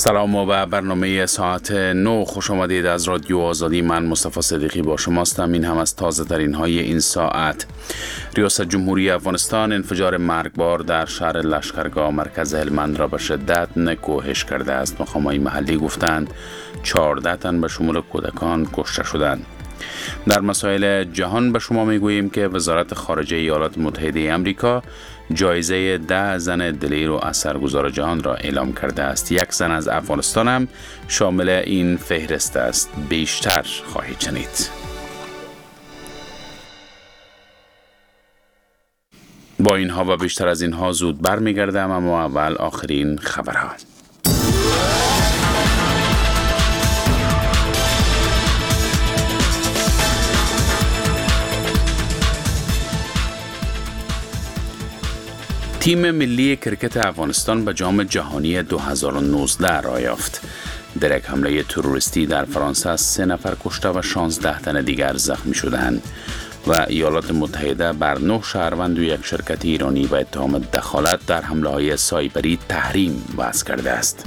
سلام و به برنامه ساعت 9 خوش آمدید از رادیو آزادی. من مصطفی صدیقی با شماستم. این هم از تازه ترین های این ساعت. ریاست جمهوری افغانستان انفجار مرگبار در شهر لشکرگاه مرکز هلمند را به شدت نکوهش کرده است. مقامات محلی گفتند 14 تن به شمول کودکان کشته شدند. در مسائل جهان به شما میگوییم که وزارت خارجه ایالات متحده آمریکا جایزه 10 زن دلیر و اثرگذار جهان را اعلام کرده است. یک زن از افغانستان هم شامل این فهرست است. بیشتر خواهید شنید. با اینها و بیشتر از اینها زود برمیگردم، اما اول آخرین خبرها. تیم ملی کرکت افغانستان به جام جهانی 2019 راه یافت. در یک حمله تروریستی در فرانسه 3 نفر کشته و 16 تن دیگر زخمی شدند و ایالات متحده بر 9 شهروند و یک شرکت ایرانی به اتهام دخالت در حمله‌های سایبری تحریم وضع کرده است.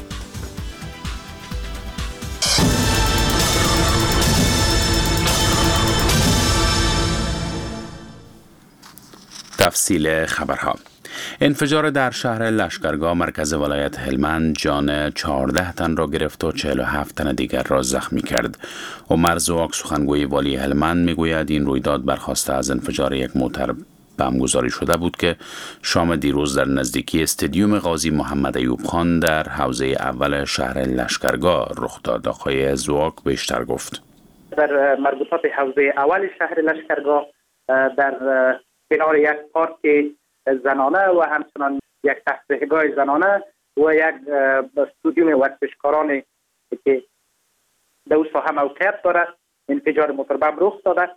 تفصیل خبرها. انفجار در شهر لشکرگاه مرکز ولایت هلمند جان 14 تن را گرفت و 47 تن دیگر را زخمی کرد. عمر زواک سخنگوی والی هلمند میگوید این رویداد برخواسته از انفجار یک موتر بمبگذاری شده بود که شام دیروز در نزدیکی استادیوم قاضی محمد ایوب خان در حوزه اول شهر لشکرگاه رخ داد. آقای زواک بیشتر گفت. در مربوطات حوزه اول شهر لشکرگاه در کنار یک پارک زنانه و همچنان یک تفریحگاه زنانه و یک استودیوم ورزشکاران که در اون ساحه موقعیت دارد انفجار موتور بمب رخ داده.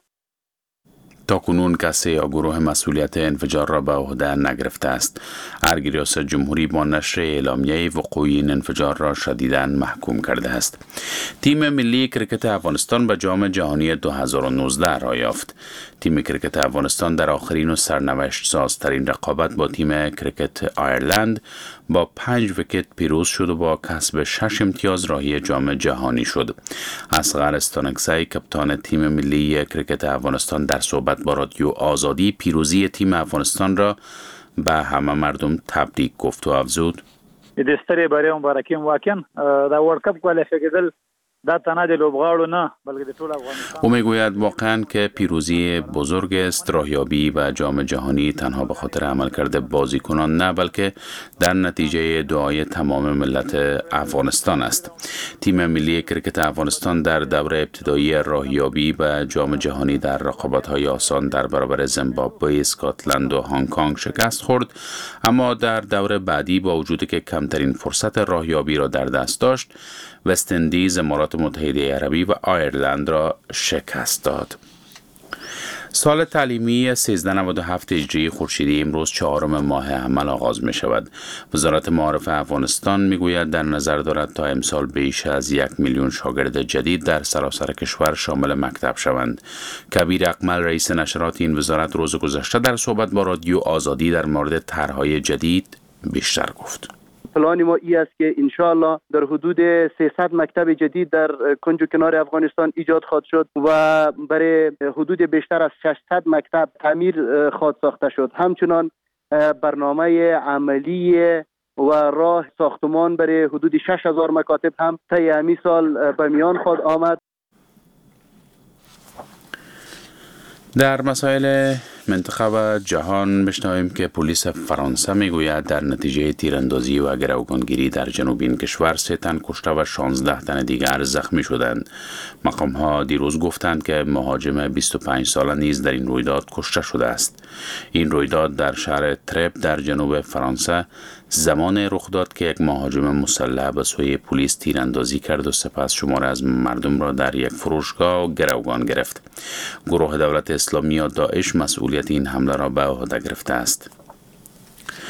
تاکنون کسی یا گروه مسئولیت انفجار را به عهده نگرفته است. ارگ ریاست جمهوری با نشر اعلامیه وقوع این انفجار را شدیداً محکوم کرده است. تیم ملی کرکت افغانستان به جام جهانی 2019 راه یافت. تیم کرکت افغانستان در آخرین و سرنوشت سازترین رقابت با تیم کرکت آیرلند با 5 ویکت پیروز شد و با کسب 6 امتیاز راهی جام جهانی شد. اصغر استانکزی کاپیتان تیم ملی کرکت افغانستان در صحبت با رادیو آزادی پیروزی تیم افغانستان را به همه مردم تبریک گفت و افزود: دستری برای مبارکیم واقعا دا ورلد کپ کوالیفای کېدل دا تنها د لوبغاړو نه بلکې د ټول افغانستان. او میگوید واقعا که پیروزی بزرگ است. راهیابی به جام جهانی تنها به خاطر عملکرد بازیکنان نه بلکه در نتیجه دعای تمام ملت افغانستان است. تیم ملی کرکت افغانستان در دوره ابتدایی راهیابی به جام جهانی در رقابت‌های آسان در برابر زیمبابوه، اسکاتلند و هنگ کنگ شکست خورد، اما در دوره بعدی با وجودی که کمترین فرصت راهیابی را در دست داشت، وست اندیز، امارات متحده عربی و آیرلند را شکست داد. سال تعلیمی 1397 هجری خورشیدی امروز 4 ماه حمل آغاز می شود. وزارت معارف افغانستان می گوید در نظر دارد تا امسال بیش از 1 میلیون شاگرد جدید در سراسر کشور شامل مکتب شوند. کبیر اقمل رئیس نشرات این وزارت روز گذشته در صحبت با رادیو آزادی در مورد طرح‌های جدید بیشتر گفت. پلان ما ای است که انشاءالله در حدود 300 مکتب جدید در کنج و کنار افغانستان ایجاد خواهد شد و برای حدود بیشتر از 600 مکتب تعمیر خواهد ساخته شد. همچنان برنامه عملی و راه ساختمان برای حدود 6000 مکاتب هم طی همین سال به میان خواهد آمد. در مسائل منطقه و جهان بشنویم که پلیس فرانسه میگوید در نتیجه تیراندازی و گروگانگیری در جنوب این کشور 3 تن کشته و 16 تن دیگر زخمی شدند. مقام ها دیروز گفتند که مهاجم 25 ساله نیز در این رویداد کشته شده است. این رویداد در شهر ترپ در جنوب فرانسه زمان رخ داد که یک مهاجم مسلح به سوی پلیس تیراندازی کرد و سپس شمار از مردم را در یک فروشگاه گروگان گرفت. گروه دولت اسلامی یا داعش مسئولیت این حمله را به عهده گرفته است.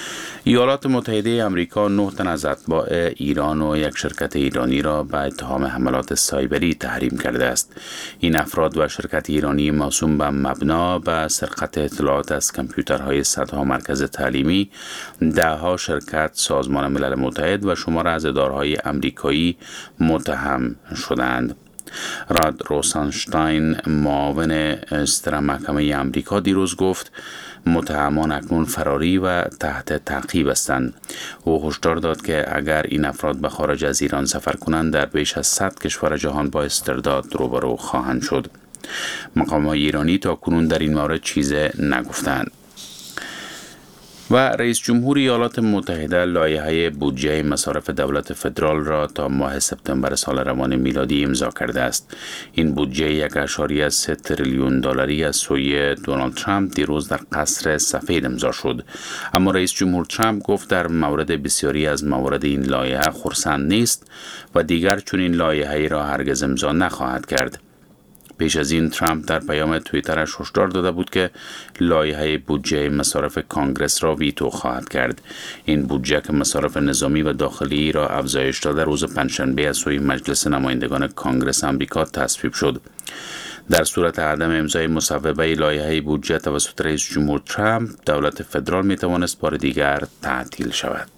ایالات متحده آمریکا 9 تن از اتباع ایران و یک شرکت ایرانی را به اتهام حملات سایبری تحریم کرده است. این افراد و شرکت ایرانی موسوم به مبنا به سرقت اطلاعات از کامپیوترهای صدها مرکز تعلیمی، دهها شرکت، سازمان ملل متحد و شمار از اداره‌های آمریکایی متهم شدند. راد روسنشتاین، معاون ستر محکمه آمریکا، دیروز گفت متهمان اکنون فراری و تحت تعقیب هستند. او هشدار داد که اگر این افراد به خارج از ایران سفر کنند در بیش از 100 کشور جهان با استرداد روبرو خواهند شد. مقامات ایرانی تا کنون در این مورد چیزی نگفتند. و رئیس جمهور ایالات متحده لایحه بودجه مصارف دولت فدرال را تا ماه سپتامبر سال روان میلادی امضا کرده است. این بودجه 1.3 تریلیون دلاری از سوی دونالد ترامپ دیروز در قصر سفید امضا شد. اما رئیس جمهور ترامپ گفت در مورد بسیاری از موارد این لایحه خرسند نیست و دیگر چنین لایحه‌ای را هرگز امضا نخواهد کرد. پیش از این ترامپ در پیام توییترش هشدار داده بود که لایحه بودجه مصارف کانگرس را ویتو خواهد کرد. این بودجه که مصارف نظامی و داخلی را افزایش داده روز پنجشنبه از سوی مجلس نمایندگان کانگرس آمریکا تصویب شد. در صورت عدم امضای مصوبه لایحه بودجه توسط رئیس جمهور ترامپ، دولت فدرال می توانست بار دیگر تعطیل شود.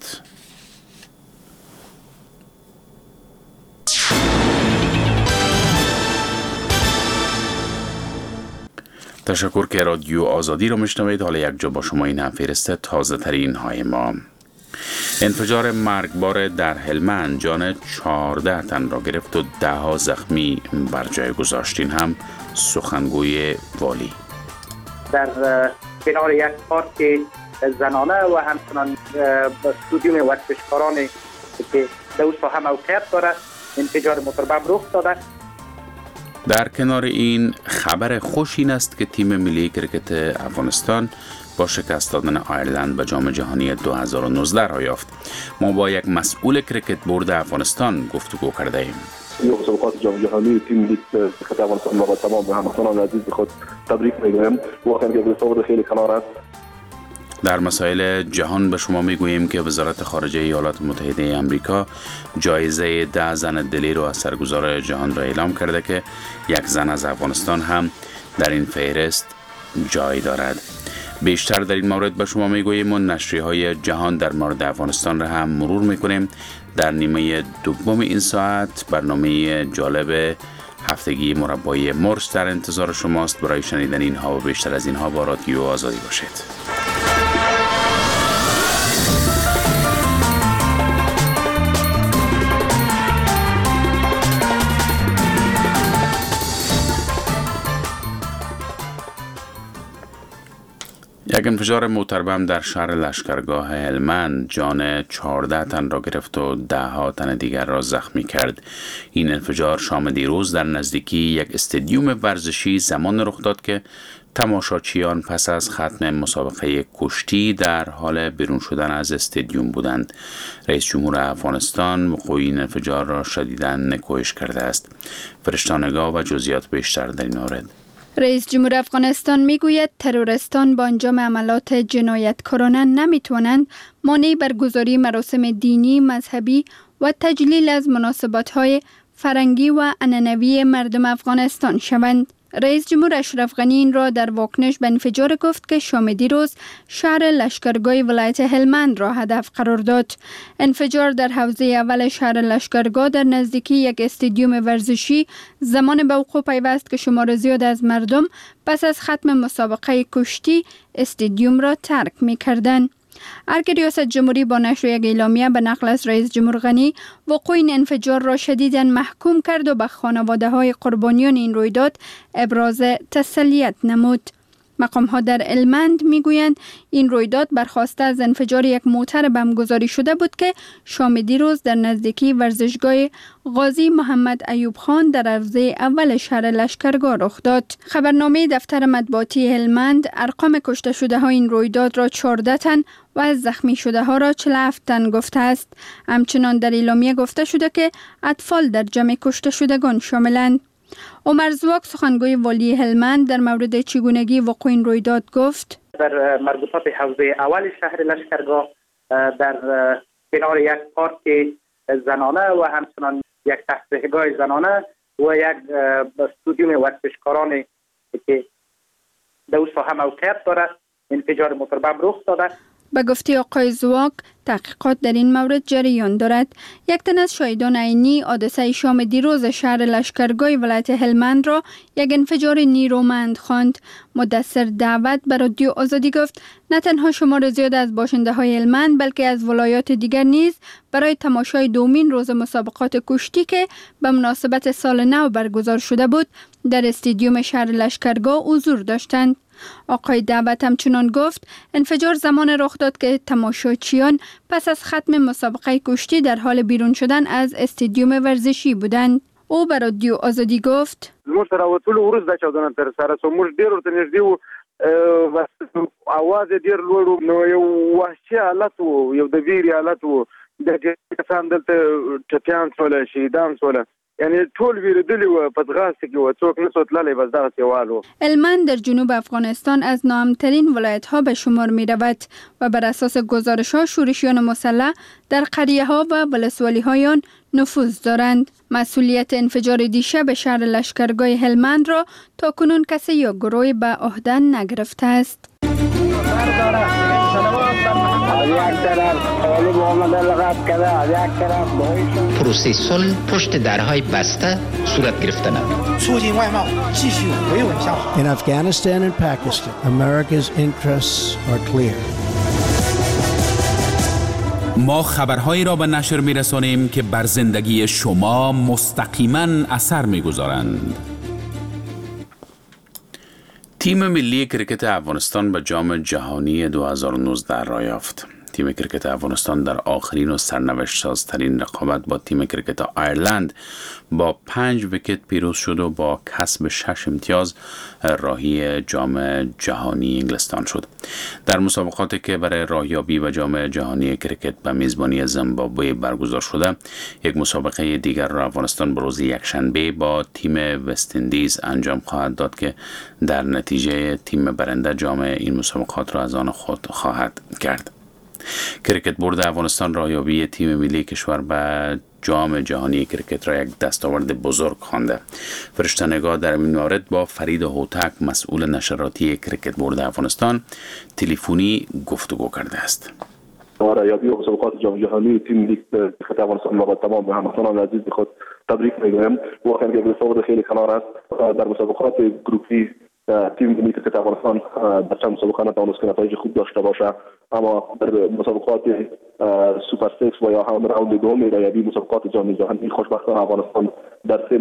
تشکر که رادیو آزادی رو میشنوید. حالا یک جا با شما این هم فهرست تازه ترین های ما. انفجار مرگبار در هلمند جان 14 تن را گرفت و 10 زخمی بر جای گذاشت. این هم سخنگوی والی. در کنار یک پارک زنانه و همچنان استودیوم ورزشکارانی که در اون ساحه موقعیت دارد انفجار موتوربم رخ داده. در کنار این خبر خوش این است که تیم ملی کرکت افغانستان با شکست دادن آیرلند به جام جهانی 2019 را یافت. ما با یک مسئول کرکت بورد افغانستان گفتگو کرده ایم. مسابقات جام جهانی تیم ملی کرکت افغانستان با تمام هموطنان عزیز خود تبریک میگویم. واقعا که صورت خیلی کنار است. در مسائل جهان به شما میگوییم که وزارت خارجه ایالات متحده آمریکا جایزه 10 زن دلیر و اثرگذار جهان را اعلام کرده که یک زن از افغانستان هم در این فهرست جای دارد. بیشتر در این مورد به شما میگوییم و نشریه‌های جهان در مورد افغانستان را هم مرور میکنیم. در نیمه دوم این ساعت برنامه جالب هفتگی مربای مرس در انتظار شماست. برای شنیدن اینها و بیشتر از اینها با رادیو آزادی باشید. یک انفجار موتوربم در شهر لشکرگاه هلمند جان 14 تن را گرفت و 10 تن دیگر را زخمی کرد. این انفجار شام دیروز در نزدیکی یک استادیوم ورزشی زمان رخ داد که تماشاچیان پس از ختم مسابقه کشتی در حال بیرون شدن از استادیوم بودند. رئیس جمهور افغانستان وقوع این انفجار را شدیداً نکوهش کرده است. فرشته‌نگاه و جزئیات بیشتر در این مورد. رئیس جمهور افغانستان میگوید تروریستان با انجام عملات جنایتکارانه نمیتوانند مانع برگزاری مراسم دینی، مذهبی و تجلیل از مناسبت‌های فرهنگی و عنعنوی مردم افغانستان شوند. رئیس جمهور اشرف غنی این را در واکنش به انفجار گفت که شام دیروز شهر لشکرگاه ولایت هلمند را هدف قرار داد. انفجار در حوزه اول شهر لشکرگاه در نزدیکی یک استادیوم ورزشی زمان به وقوع پیوست که شمار زیاد از مردم پس از ختم مسابقه کشتی استادیوم را ترک می‌کردند. ارگ ریاست جمهوری با نشر یک اعلامیه به نقل از رئیس جمهور غنی وقوع این انفجار را شدیداً محکوم کرد و به خانواده‌های قربانیان این رویداد ابراز تسلیت نمود. مقام‌ها در هلمند میگویند این رویداد برخواسته از انفجار یک موتر بمبگذاری شده بود که شام دیروز در نزدیکی ورزشگاه غازی محمد ایوب خان در حوزه اول شهر لشکرگاه رخ داد. خبرنامه دفتر مطبوعاتی هلمند ارقام کشته شده ها این رویداد را 14 تن و از زخمی شده ها را 47 تن گفته است. همچنان در اعلامیه گفته شده که اطفال در جمع کشته شدگان شاملند. عمر زواک سخنگوی والی هلمند در مورد چگونگی وقوع این رویداد گفت: در مربوطات حوزه اول شهر لشکرگاه در کنار یک پارک زنانه و همچنان یک تفریحگاه زنانه و یک استودیوم ورزشکاران که در اون ساحه موقعیت دارد انفجار موتور بم رخ داده. به گفته آقای زواک تحقیقات در این مورد جریان دارد. یک تن از شاهدان عینی حادثه شام دیروز شهر لشکرگاه ولایت هلمند را یک انفجار نیرومند خواند. مدثر دعوت به رادیو آزادی گفت نه تنها شمار زیاد از باشنده های هلمند بلکه از ولایات دیگر نیز برای تماشای دومین روز مسابقات کشتی که به مناسبت سال نو برگزار شده بود در استادیوم شهر لشکرگاه حضور داشتند. آقای دعوت همچنان گفت انفجار زمان رخ داد که تماشاچیان پس از ختم مسابقه کشتی در حال بیرون شدن از استادیوم ورزشی بودند. او به رادیو آزادی گفت زموږ سره وتلو وروسته چاودنه تر سره شو. موږ ډېر ورته نږدې وو، اواز ډېر لوړ و، نو یو وحشي حالت و، یو د ویرې حالت و. د کسان دلته ټپیان شول، شهیدان شول، یعنی ټول ویریدلی و، په ځغاسته کې و، څوک نشو تللی، بس دغسې حال و. هلمند در جنوب افغانستان از ناامن‌ترین ولایت‌ها به شمار می‌رود و بر اساس گزارش‌ها شورشیان مسلح در قریه‌ها و ولسوالی‌های آن نفوذ دارند. مسئولیت انفجار دیشب شهر لشکرگاه هلمند را تاکنون کسی یا گروهی به عهده نگرفته است. پروسه صلح پشت درهای بسته صورت گرفتن. In Afghanistan and Pakistan, America's interests are clear. ما خبرهایی را به نشر می‌رسانیم که بر زندگی شما مستقیما اثر می‌گذارند. تیم ملی کرکت افغانستان به جام جهانی 2019 را یافت. تیم کرکت افغانستان در آخرین و سرنوشت سازترین رقابت با تیم کرکت آیرلند با 5 ویکت پیروز شد و با کسب 6 امتیاز راهی جام جهانی انگلستان شد. در مسابقاتی که برای راهیابی به جام جهانی کرکت به میزبانی زیمبابوه برگزار شده، یک مسابقه دیگر را افغانستان به روز یکشنبه با تیم وست اندیز انجام خواهد داد که در نتیجه تیم برنده جام این مسابقات را از آن خود خواهد کرد. کرکت بورد افغانستان راهیابی تیم ملی کشور به جام جهانی کرکت را یک دستاورد بزرگ خوانده. فرشته‌نگار در این مورد با فرید هوتک مسئول نشراتی کرکت بورد افغانستان تلفنی گفتگو کرده است. راهیابی مسابقات جام جهانی تیم ملی کرکت افغانستان را به تمام هموطنان عزیز خود تبریک می‌گویم. واقعا یک دستاورد خیلی کنار است. در مسابقات گروپی تیم ملی کرکت افغانستان در چند مسابقه نتوانست که نتایج خوب داشته باشه، اما در مسابقات سوپر 6 و یا هم راوند دوم راهیابی مسابقات جام جهانی خوشبختانه افغانستان در 3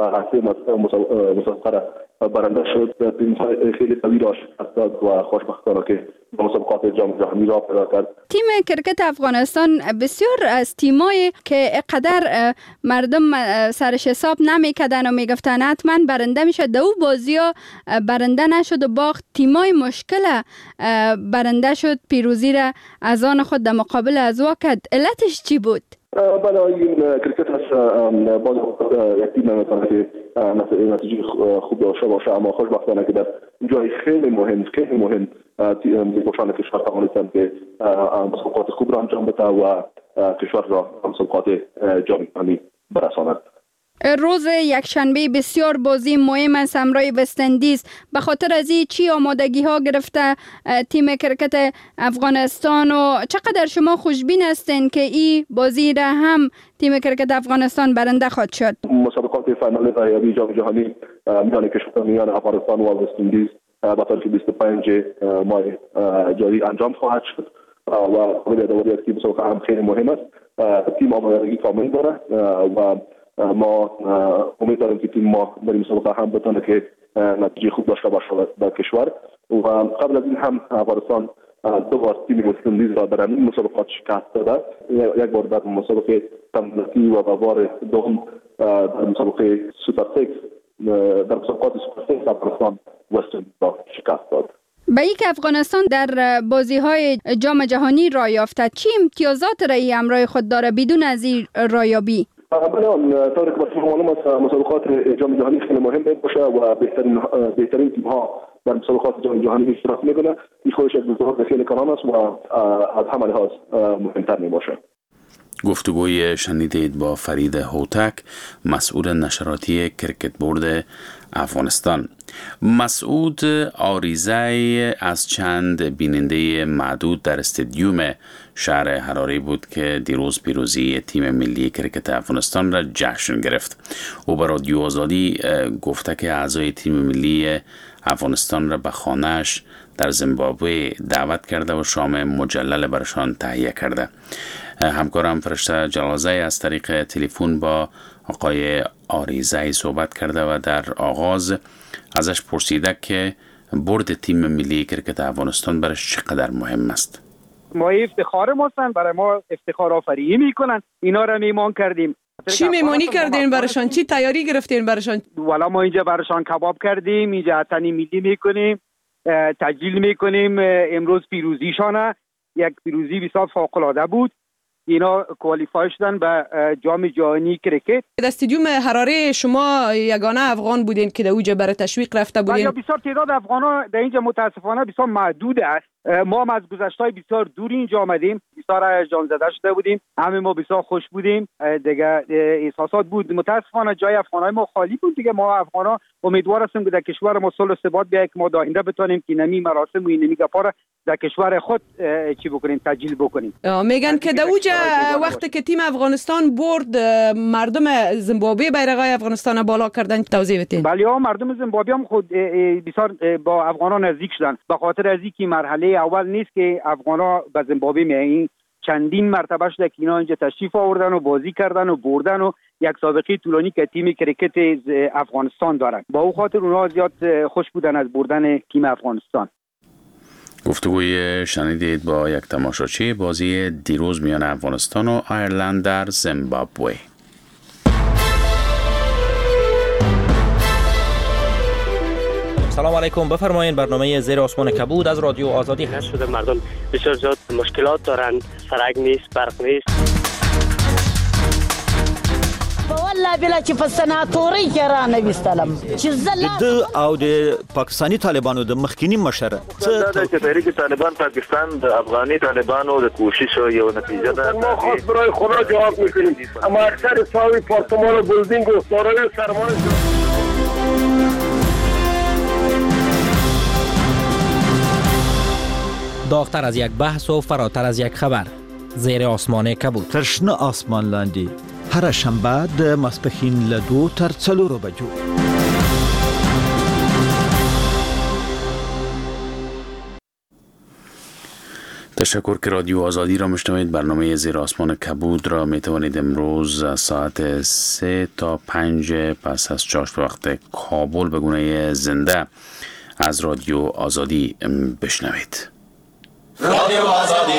مسابقه را برنده شد. تیم خیلی قوی داشت و خوشبختانه که مسابقات جام جهانی را پیدا کرد. تیم کرکت افغانستان بسیار از تیمایی که اقدر مردم سرش حساب نمیکردن و میگفتن حتما برنده میشه، دو بازی‌ها برنده نشد و باخت. تیمای مشکل برنده شد، پیروزی را از آن خود در مقابل از وقت. علتش چی بود؟ بله، این کرکت هست. باز یک تیم نمیتونه که نتیجه خوب داشته باشه، اما خوشبختانه که در جای خیلی مهم میگوشان کشور توانستند که مسابقات خوب را انجام بده و کشور را مسابقات جام جهانی برساند. روز یکشنبه بسیار بازی مهم است همراه وست اندیز. به خاطر از این چی آمادگی ها گرفته تیم کرکت افغانستان و چقدر شما خوشبین هستین که این بازی را هم تیم کرکت افغانستان برنده خواهد شد؟ مسابقات فینال راهیابی جام جهانی میان کشورهای میان افغانستان و وست اندیز با تاریخ 25 ماه جاری انجام خواهد شد و قابل دوری است که مسابقه هم خیلی مهم است. تیم آمادگی کامل داره و ما امید داریم که تیم ما در مسابقه هم بتونه که نتیجه خوب داشته باشه در کشور. و قبل از این هم افغانستان 2 بار تیم وست اندیز را در این مسابقات شکست داده، یک بار در مسابقه تمنتی و بار دوم در مسابقه سوپر 6. در مسابقات سوپر 6 افغانستان وست اندیز را شکست داد. به این که افغانستان در بازی‌های جام جهانی راه یافته، چی امتیازات رایی همراه خود داره بدون از این رایابی؟ بله، طوری که برای معلوم است مسابقات جام جهانی خیلی مهم باشه و بهترین تیم‌ها در مسابقات جام جهانی اشتراک میکنه. این خودش یک بزرگ خیلی کلان است و از همه لحاظ مهمتر میباشه. گفتگوی شنیدید با فرید هوتک، مسئول نشراتی کرکت بورد افغانستان. مسعود آریزی از چند بیننده معدود در استادیوم شهر حراری بود که دیروز پیروزی تیم ملی کرکت افغانستان را جشن گرفت. او به رادیو آزادی گفته که اعضای تیم ملی افغانستان را به خانه‌اش در زیمبابوه دعوت کرده و شام مجلل برشان تهیه کرده. همکارم فرشته جلازی از طریق تلفن با آقای آریزی صحبت کرده و در آغاز ازش پرسیده که برد تیم ملی کرکت افغانستان برش چقدر مهم است. ما افتخار ماستن، برای ما افتخار آفرینی میکنن، اینا را میمان کردیم. چی میمانی کردین برشان؟ چی تیاری گرفتین برشان؟ والا ما اینجا برشان کباب کردیم، اینجا حتنی ملی میکنیم، تجلیل میکنیم. امروز پیروزیشانه، یک پیروزی بسیار فوق‌العاده بود. اینا کوالیفای شدن به جام جهانی کرکت. در استادیوم حراره شما یگانه افغان بودین که در اونجا برای تشویق رفته بودین؟ بسیار تعداد افغانا در اینجا متاسفانه بسیار محدود است. ما هم از گذشته‌های بسیار دور اینجا آمدیم، بسیار جان زده شده بودیم، همه ما بسیار خوش بودیم. دیگه احساسات بود. متاسفانه جای افغانای ما خالی بود. دیگه ما افغانا امیدوار هستیم که در کشور ما صلح و ثبات بیاید که ما آینده بتونیم که نمی مراسم و نمی گپا در کشور خود چی بکنیم، تجلیل بکنیم. میگن که در اونجا وقتی که تیم افغانستان برد مردم زیمبابوه بیرقای افغانستان بالا کردن، توضیح بدین. بله، مردم زیمبابوه هم خود بسیار با افغانا نزدیک شدن، به خاطر از اینکه مرحله اول نیست که افغانا به زیمبابوه میایین. چندین مرتبه شده که اینا اینجا تشریف آوردن و بازی کردن و بردن و یک سابقه طولانی که تیم کرکت افغانستان دارن. با او خاطر اونها زیاد خوش بودن از بردن تیم افغانستان. گفتگوی شنیدید با یک تماشاچی بازی دیروز میان افغانستان و آیرلند در زیمبابوه. سلام علیکم، بفرمایید. برنامه زیر آسمان کبود از رادیو آزادی هست. شده مردم بسیار زیاد مشکلات دارند، سرک نیست، برق نیست. والله بلا چې په سناتوري کې را نه وستلم چې د او د پاکستانی طالبانو د مخکینی مشره دا چې تحریک طالبان پاکستان د افغاني طالبانو د کوشش یو نتیجه ده. ما خاص برای خدا جواب میکنیم، اما اکثر ساوی پارتمان و بلدینگ و سارای سرمایه داغتر از یک بحث و فراتر از یک خبر. زیر آسمان کبود. ترشنه آسمان لاندی هر شنبه د ماسپښین له 2 تر 4 بجو. تشکر که رادیو آزادی را میشنوید. برنامه زیر آسمان کبود را میتوانید امروز از ساعت 3 تا 5 پس از چاشت وقت کابل به گونه زنده از رادیو آزادی بشنوید. رادیو آزادی.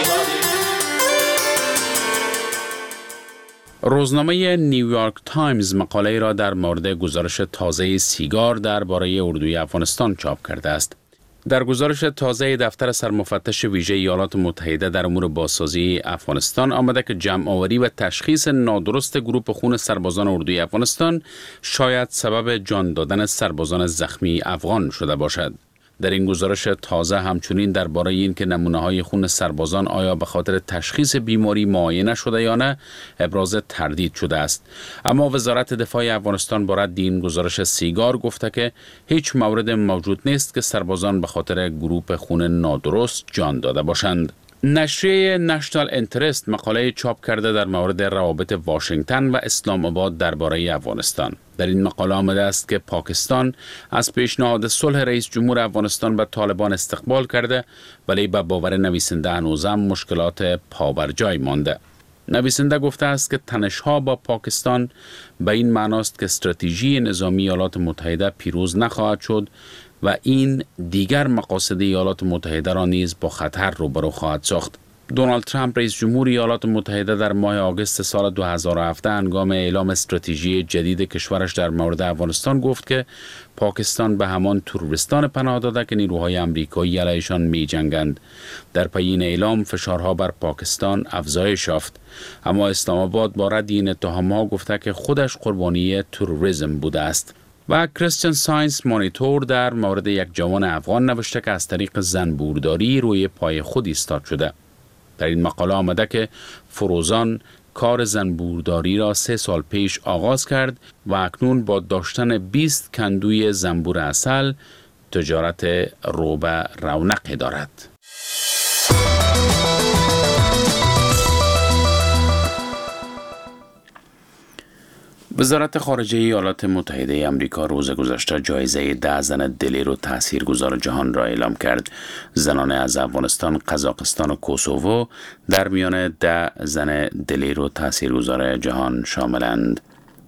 روزنامه نیویورک تایمز مقاله را در مورد گزارش تازه سیگار درباره اردوی افغانستان چاپ کرده است. در گزارش تازه دفتر سرمفتش ویژه ایالات متحده در امور بازسازی افغانستان آمده که جمع‌آوری و تشخیص نادرست گروپ خون سربازان اردوی افغانستان شاید سبب جان دادن سربازان زخمی افغان شده باشد. در این گزارش تازه همچنین درباره این که نمونه‌های خون سربازان آیا به خاطر تشخیص بیماری معاینه شده یا نه ابراز تردید شده است. اما وزارت دفاع افغانستان با رد این گزارش سیگار گفته که هیچ مورد موجود نیست که سربازان به خاطر گروپ خون نادرست جان داده باشند. نشریه نشنال انترست مقاله چاپ کرده در مورد روابط واشنگتن و اسلام آباد درباره افغانستان. در این مقاله آمده است که پاکستان از پیشنهاد صلح رئیس جمهور افغانستان به طالبان استقبال کرده، ولی به باور نویسنده هنوزم مشکلات پابرجای مانده. نویسنده گفته است که تنش‌ها با پاکستان به این معناست که استراتژی نظامی ایالات متحده پیروز نخواهد شد و این دیگر مقاصد ایالات متحده را نیز با خطر روبرو خواهد ساخت. دونالد ترامپ رئیس جمهور ایالات متحده در ماه آگوست سال 2017 هنگام اعلام استراتژی جدید کشورش در مورد افغانستان گفت که پاکستان به همان تروریستان پناه داده که نیروهای آمریکایی علیهشان می جنگند. در پی این اعلام فشارها بر پاکستان افزایش یافت، اما اسلام آباد با رد این اتهام‌ها گفته که خودش قربانی تروریسم بوده است. و کریستین ساینس مانیتور در مورد یک جوان افغان نوشته که از طریق زنبورداری روی پای خود ایستاد شده. در این مقاله آمده که فروزان کار زنبورداری را 3 سال پیش آغاز کرد و اکنون با داشتن 20 کندوی زنبور عسل تجارت رو به رونقی دارد. وزارت خارجه ایالات متحده آمریکا روز گذشته جایزه 10 زن دلیر و تاثیرگذار جهان را اعلام کرد. زنان از افغانستان، قزاقستان و کوسوو در میان 10 زن دلیر و تاثیرگذار جهان شاملند.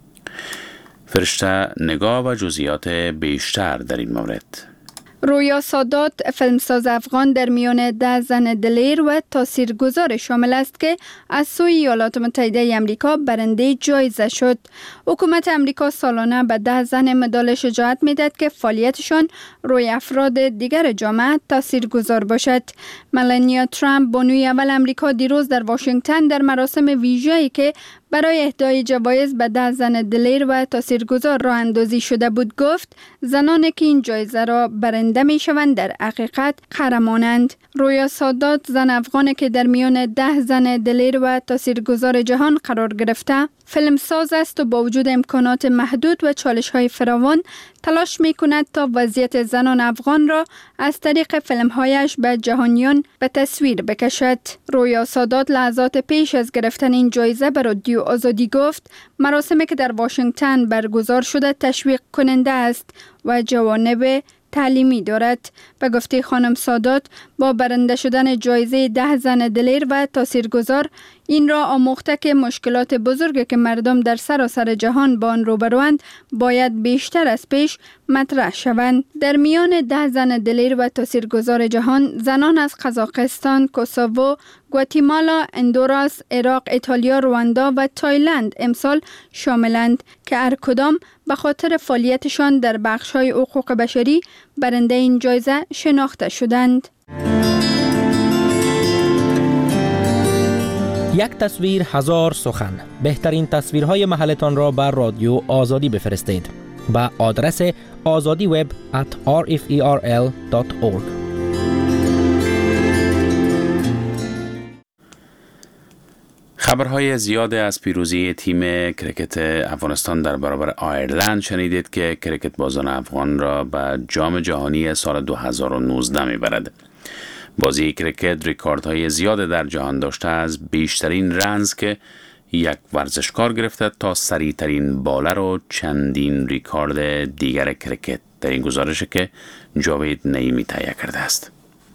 فرشته نگاه و جزئیات بیشتر در این مورد. رویا سادات فیلمساز افغان در میان 10 زن دلیر و تاثیرگذار شامل است که از سوی ایالات متحده آمریکا برنده جایزه شد. حکومت آمریکا سالانه به 10 زن مدال شجاعت میدهد که فعالیتشان روی افراد دیگر جامعه تاثیرگذار باشد. ملانیا ترامپ بانوی اول آمریکا دیروز در واشنگتن در مراسم ویژه‌ای که برای اهدای جوایز به 10 زن دلیر و تاثیرگذار راه اندازی شده بود گفت زنانی که این جایزه را برنده می شوند در حقیقت قهرمانند. رویا سادات زن افغانی که در میان 10 زن دلیر و تاثیرگذار جهان قرار گرفته فیلمساز است و با وجود امکانات محدود و چالش‌های فراوان تلاش می‌کند تا وضعیت زنان افغان را از طریق فیلم‌هایش به جهانیان به تصویر بکشد. رویا سادات لحظات پیش از گرفتن این جایزه به رادیو آزادی گفت مراسمی که در واشنگتن برگزار شده تشویق کننده است و جوانب تعلیمی دارد. به گفته خانم سادات با برنده شدن جایزه 10 زن دلیر و تاثیرگذار این را آموخته که مشکلات بزرگی که مردم در سراسر جهان با آن روبروند باید بیشتر از پیش مطرح شوند. در میان 10 زن دلیر و تاثیرگذار جهان زنان از قزاقستان، کوسوو، گواتیمالا، اندوراس، عراق، ایتالیا، رواندا و تایلند امسال شاملند که هر کدام به خاطر فعالیتشان در بخش‌های حقوق بشری برنده این جایزه شناخته شدند. یک تصویر هزار سخن. بهترین تصویرهای محلتان را بر رادیو آزادی بفرستید با آدرس azadiweb@rferl.org. خبرهای زیاد از پیروزی تیم کرکت افغانستان در برابر آیرلند شنیدید که کرکت بازان افغان را به جام جهانی سال 2019 میبرد. بازی کرکت ریکاردهای زیاد در جهان داشته از بیشترین رنز که یک ورزشکار گرفته تا سریعترین بالر و چندین ریکارد دیگر کرکت. در این گزارش که جاوید نعیمی تهیه کرده است.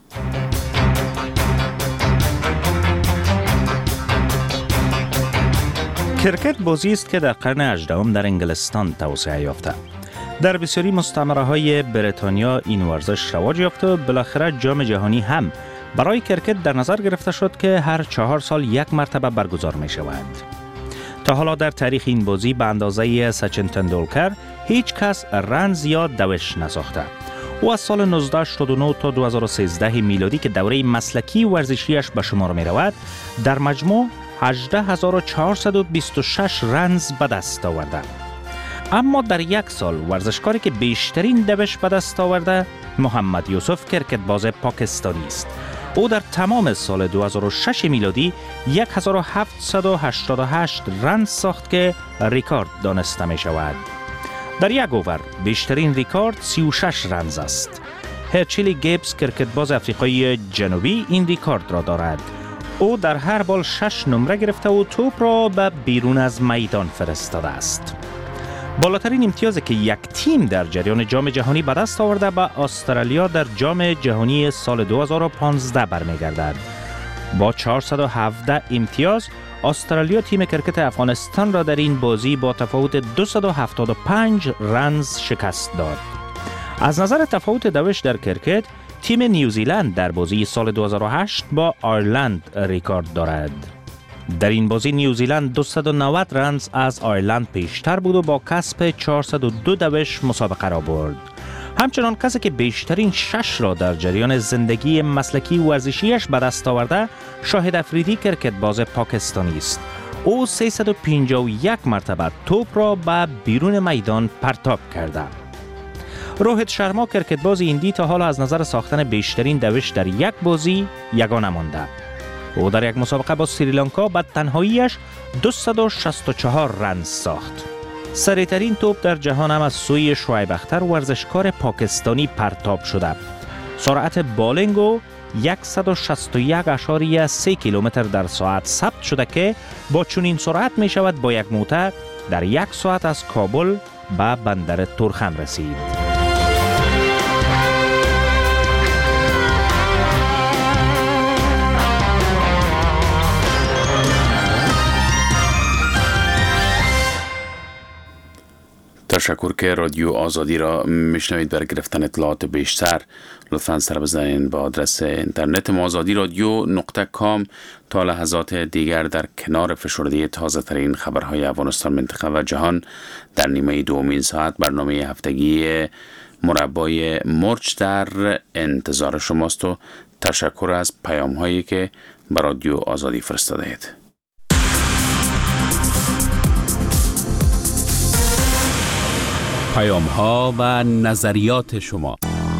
کرکت بازی است که در قرن 18 در انگلستان توسعه یافته. در بسیاری مستعمره‌های بریتانیا این ورزش رواج یافته و بالاخره جام جهانی هم برای کرکت در نظر گرفته شد که هر 4 سال یک مرتبه برگزار می شود. تا حالا در تاریخ این بازی به اندازه سچن تندولکر هیچ کس رنز یا دوش نساخته. او از سال 1989 تا 2013 میلادی که دوره مسلکی ورزشیش به شمار می رود در مجموع 18426 رنز به دست آورده. اما در یک سال ورزشکاری که بیشترین دوش به دست آورده محمد یوسف کرکت باز پاکستانی است. او در تمام سال 2006 میلادی 1788 رنز ساخت که ریکارد دانسته می شود. در یک اوور بیشترین ریکارد 36 رنز است. هرچیلی گیبز کرکت باز افریقای جنوبی این ریکارد را دارد. او در هر بال 6 نمره گرفته و توپ را به بیرون از میدان فرستاده است. بالاترین امتیازی که یک تیم در جریان جام جهانی به دست آورده به استرالیا در جام جهانی سال 2015 برمیگردد. با 417 امتیاز استرالیا تیم کرکت افغانستان را در این بازی با تفاوت 275 رنز شکست داد. از نظر تفاوت دوش در کرکت تیم نیوزیلند در بازی سال 2008 با آیرلند ریکارد دارد. در این بازی نیوزیلند 290 رنز از آیرلند پیشتر بود و با کسب 402 دوش مسابقه را برد. همچنان کسی که بیشترین شش را در جریان زندگی مسلکی ورزشیش به دست آورده شاهد افریدی کرکت باز پاکستانی است. او 351 مرتبه توپ را به بیرون میدان پرتاب کرده. روهیت شرما کرکتباز هندی تا حالا از نظر ساختن بیشترین دوش در یک بازی یگانه مانده. او در یک مسابقه با سریلانکا به تنهاییش 264 رنز ساخت. سریعترین توپ در جهان هم از سوی شعیب اختر ورزشکار پاکستانی پرتاب شده. سرعت بالینگ او 161.3 کیلومتر در ساعت ثبت شده که با چنین سرعت می شود با یک موتر در 1 ساعت از کابل به بندر تورخم رسید. تشکر که رادیو آزادی را میشنوید. برای گرفتن اطلاعات بیشتر لطفاً سر بزنید به آدرس اینترنت ما azadi.radio.com. تا لحظات دیگر در کنار فشرده تازه ترین خبرهای افغانستان، منطقه و جهان در نیمه دومین ساعت برنامه هفتگی مربای مرچ در انتظار شماست و تشکر از پیام هایی که به رادیو آزادی فرستاده اید. پیام ها و نظریات شما.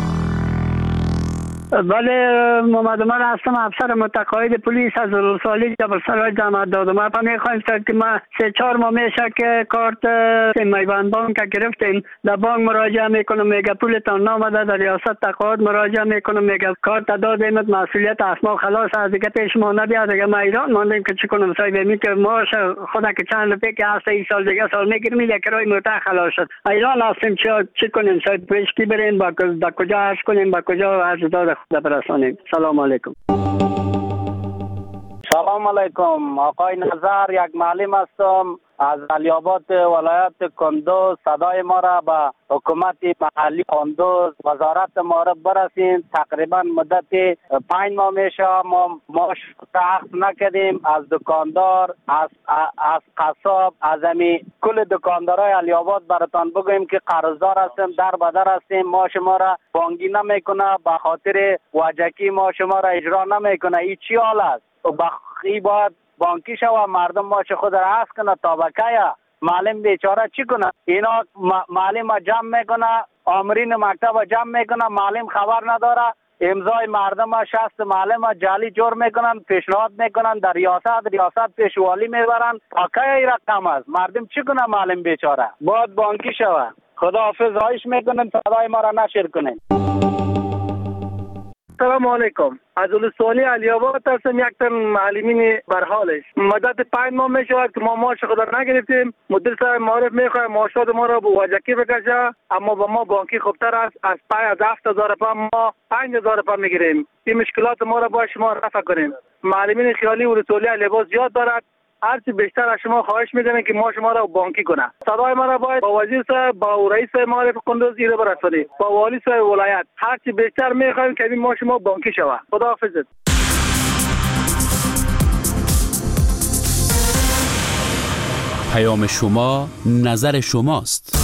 بله، محمد عمر هستم، افسر متقاعد پلیس از رسالی جبلسرای جامعه دادم. ما میخوایم که ما 3-4 ماه میشه که کارت میوان بانک گرفتیم، در بانک مراجعه میکنم میگه پولتان نامده، در ریاست تقاعد مراجعه میکنم میگه کارت دادیم مسئولیت اسما خلاص از دیگه پیش ما نبیاد. دیگه ما ایران ماندیم که چیکنم صاحب می که ماش خدا که چند روپیه که هست این سال دیگه سال میگیریم یک کرای موتر خلاص شد. ایران هستیم چی کنیم صاحب؟ پیشکی بریم با کجا عرض کنیم با کجا عرض داد خدا برسانیم. سلام علیکم. سلام علیکم، آقای نظر، یک معلم هستم از علی‌آباد ولایت کندوز. صدای ما را به حکومت محلی کندوز وزارت ما را برسین. تقریبا مدت 5 ماه میشه ما عقد نکردیم از دکاندار، از قصاب، از امی کل دکاندارای علی‌آباد براتان بگویم که قرضدار هستیم، در بدر هستیم. ما شما را بانگی نمیکنه، به خاطر وجکی ما شما را اجرا نمیکنه. این چی حال است؟ بخی باید بانکی شو مردم ما چه خود را عرض کنه تا بکایا معلم بیچاره چی کنه؟ اینا معلم جمع میکنه، آمرین مکتب جمع میکنه، معلم خبر نداره، امضای مردم شست معلم جعلی جور میکنن، پیشنهاد میکنن در ریاست پیشوالی میبرن. بکایا این رقم است، مردم چی کنه؟ معلم بیچاره باید بانکی شوه. خدا حافظ، خواهش میکنن صدای ما را نشر کنین. سلام علیکم، از ولسوالی علی‌آباد هستم. یک تن معلمین برحالش مدت 5 ماه میشود که ما معاش خود را نگرفتیم. مدیر صاحب معرف میخواد معاشات ما را به وجکی بکشه، اما با ما بانکی خوبتر است. از 7,000 پا ما 5,000 پا میگیریم. این مشکلات ما را با شما رفع کنیم. معلمین خیالی ولسوالی علی‌آباد زیاد دارد. هرچی بیشتر از شما خواهش میکنم که ما شما را بانکی کنه. صدای ما را باید با وزیر صاحب، با رئیس معرف کندوز ایره برسونید، با والی صاحب ولایت. هرچی بیشتر میخوایم که ما شما بانکی شوه. خداحافظ. پیام شما نظر شماست.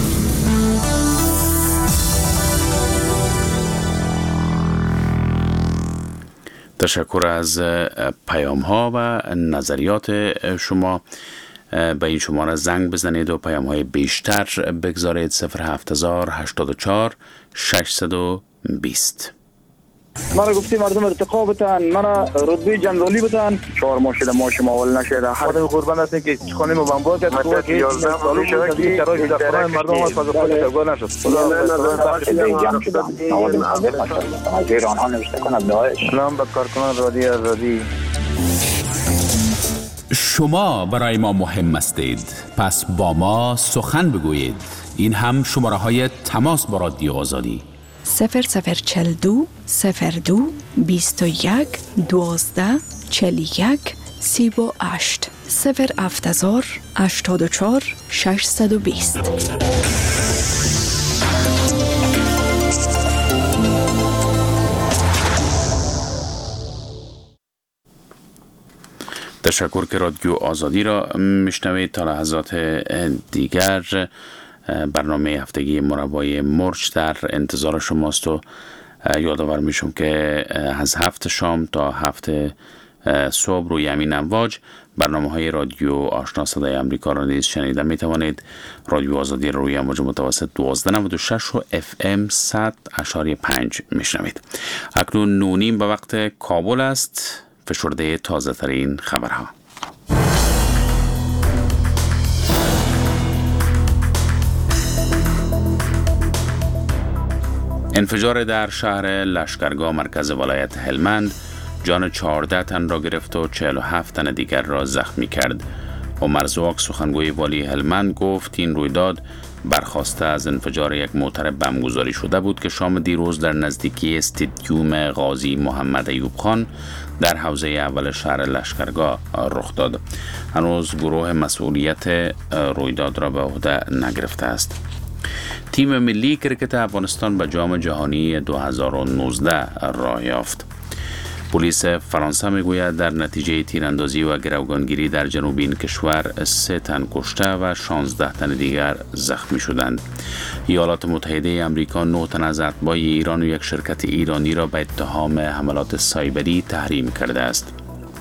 تشکر از پیام ها و نظریات شما. به این شماره زنگ بزنید و پیام های بیشتر بگذارید. 07084 620. مرا گفتی مردم ارتقا بتن، مرا رتبه جنرالی بتن. 4 ماه شده ما شما اول نشده. خودم قربان هستم که خانه ما بمبار کرد. تو که 11 سال شده که شرایط در مردم ما فاز خود تگو نشد. از ایران ها نوشته کنم داعش. سلام به کارکنان رادیو آزادی. شما برای ما مهم هستید، پس با ما سخن بگویید. این هم شماره های تماس با رادیو آزادی. 0042 02 21 12 41 38 070 84 620. تشکر که رادیو آزادی را میشنوید. تا لحظات دیگر برنامه هفتگی مربای مرچ در انتظار شماست و یادآور میشم که از 7 شام تا 7 صبح روی همین امواج برنامه‌های رادیو آشنا صدای آمریکا را نیز شنیده می توانید. رادیو آزادی روی امواج متوسط 1296 و FM 100.5 میشنوید. اکنون 9:30 به وقت کابل است. فشرده تازه ترین خبرها. انفجار در شهر لشکرگاه مرکز ولایت هلمند جان 14 تن را گرفت و 47 تن دیگر را زخمی کرد. عمر زواک سخنگوی والی هلمند گفت این رویداد برخواسته از انفجار یک موتر بمبگذاری شده بود که شام دیروز در نزدیکی استادیوم قاضی محمد ایوب خان در حوزه اول شهر لشکرگاه رخ داد. هنوز گروه مسئولیت رویداد را به عهده نگرفته است. تیم ملی کرکت افغانستان به جام جهانی 2019 راه یافت. پلیس فرانسه میگوید در نتیجه تیراندازی و گروگانگیری در جنوب این کشور 3 تن کشته و 16 تن دیگر زخمی شدند. ایالات متحده آمریکا 9 تن از اتباع ایران و یک شرکت ایرانی را به اتهام حملات سایبری تحریم کرده است.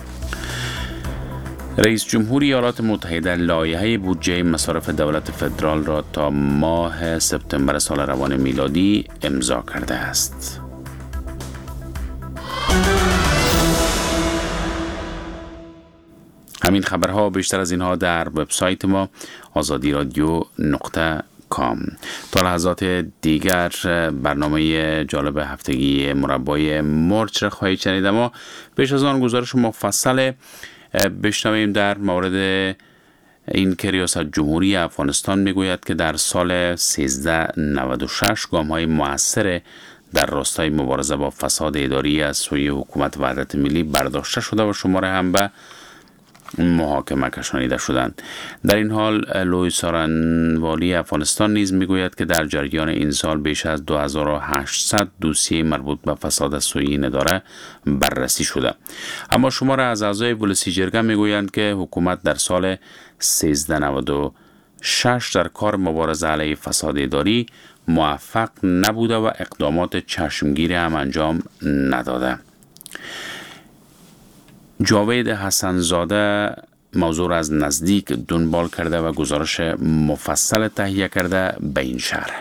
رئیس جمهور ایالات متحده لایحه بودجه مصارف دولت فدرال را تا ماه سپتامبر سال روان میلادی امضا کرده است. همین خبرها بیشتر از اینها در وبسایت ما azadi.radio.com. تا لحظات دیگر برنامه جالب هفتگی مربای مرچ را خواهید شنید. ما پیش از آن گزارش مفصل بشنویم در مورد این که ریاست جمهوری افغانستان میگوید که در سال 1396 گام‌های مؤثر در راستای مبارزه با فساد اداری از سوی حکومت وحدت ملی برداشته شده و شماره هم به محاکمه کشانیده شدند. در این حال لوی سارن والی افغانستان نیز میگوید که در جریان این سال بیش از 2800 دوسیه مربوط به فساد از سوی این اداره بررسی شده. اما شماره از اعضای ولسی جرگه میگویند که حکومت در سال 1396 در کار مبارزه علیه فساد اداری موفق نبوده و اقدامات چشمگیر هم انجام نداده. جاوید حسنزاده موضوع را از نزدیک دنبال کرده و گزارش مفصل تهیه کرده به این شرح.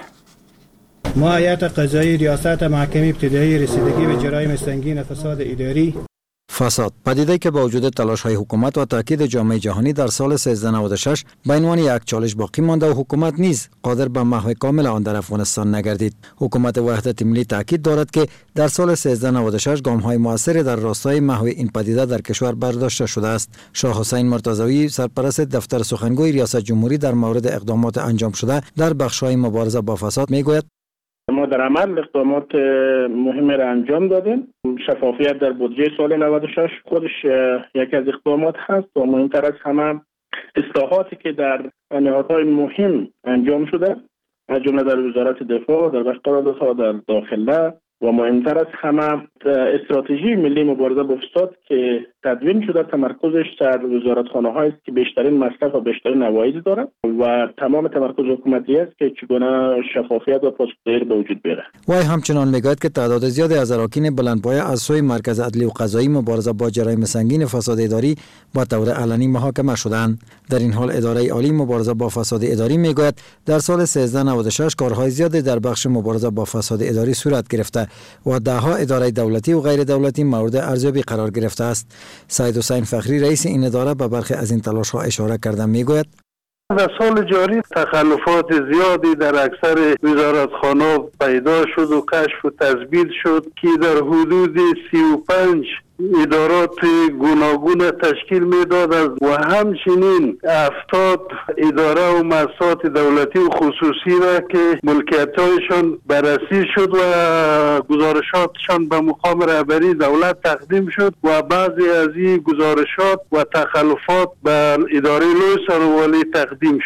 ما هیئت قضایی ریاست محکمه ابتدایی رسیدگی به جرایم سنگین فساد اداری فساد پدیده‌ای که با وجود تلاش‌های حکومت و تاکید جامعه جهانی در سال 1396 به عنوان یک چالش باقی مانده و حکومت نیز قادر به محو کامل آن در افغانستان نگردید. حکومت وحدت ملی تاکید دارد که در سال 1396 گام‌های مؤثر در راستای محو این پدیده در کشور برداشته شده است. شاه حسین مرتضوی سرپرست دفتر سخنگوی ریاست جمهوری در مورد اقدامات انجام شده در بخش‌های مبارزه با فساد میگوید ما در عمل اقدامات مهمی را انجام دادیم. شفافیت در بودجه سال 96 خودش یکی از اقدامات هست و مهمتر از همه اصلاحاتی که در نهادهای مهم انجام شده، از جمله در وزارت دفاع، در بخش قراردادها، در داخله و مهمتر از همه استراتژی ملی مبارزه با فساد که تدوین شده تمرکزش در وزارتخانه‌هایی است که بیشترین مصرف و بیشترین عواید دارند و تمام تمرکز حکومتی است که چگونه شفافیت و پاسخگویی به وجود بیاره. وای همچنان میگوید که تعداد زیادی از اراکین بلندپایه از سوی مرکز عدلی و قضایی مبارزه با جرایم سنگین فساد اداری با طور علنی محاکمه شدند. در این حال اداره عالی مبارزه با فساد اداری میگوید در سال 1396 کارهای زیادی در بخش مبارزه با فساد اداری صورت گرفته و دهها اداره دولتی و غیر دولتی مورد ارزیابی قرار گرفته است. سید حسین فخری رئیس این اداره به برخی از این تلاش‌ها اشاره کرده میگوید در سال جاری تخلفات زیادی در اکثر وزارتخانه‌ها پیدا شد و کشف و تثبیت شد که در حدود 35 ادارات گوناگون تشکیل میداد و همچنین 70 اداره و مؤسسات دولتی و خصوصی را که ملکیت‌هایشان بررسی شد و گزارشاتشان به مقام رهبری دولت تقدیم شد و بعضی از این گزارشات و تخلفات به اداره لوی سارنوالی تقدیم شد.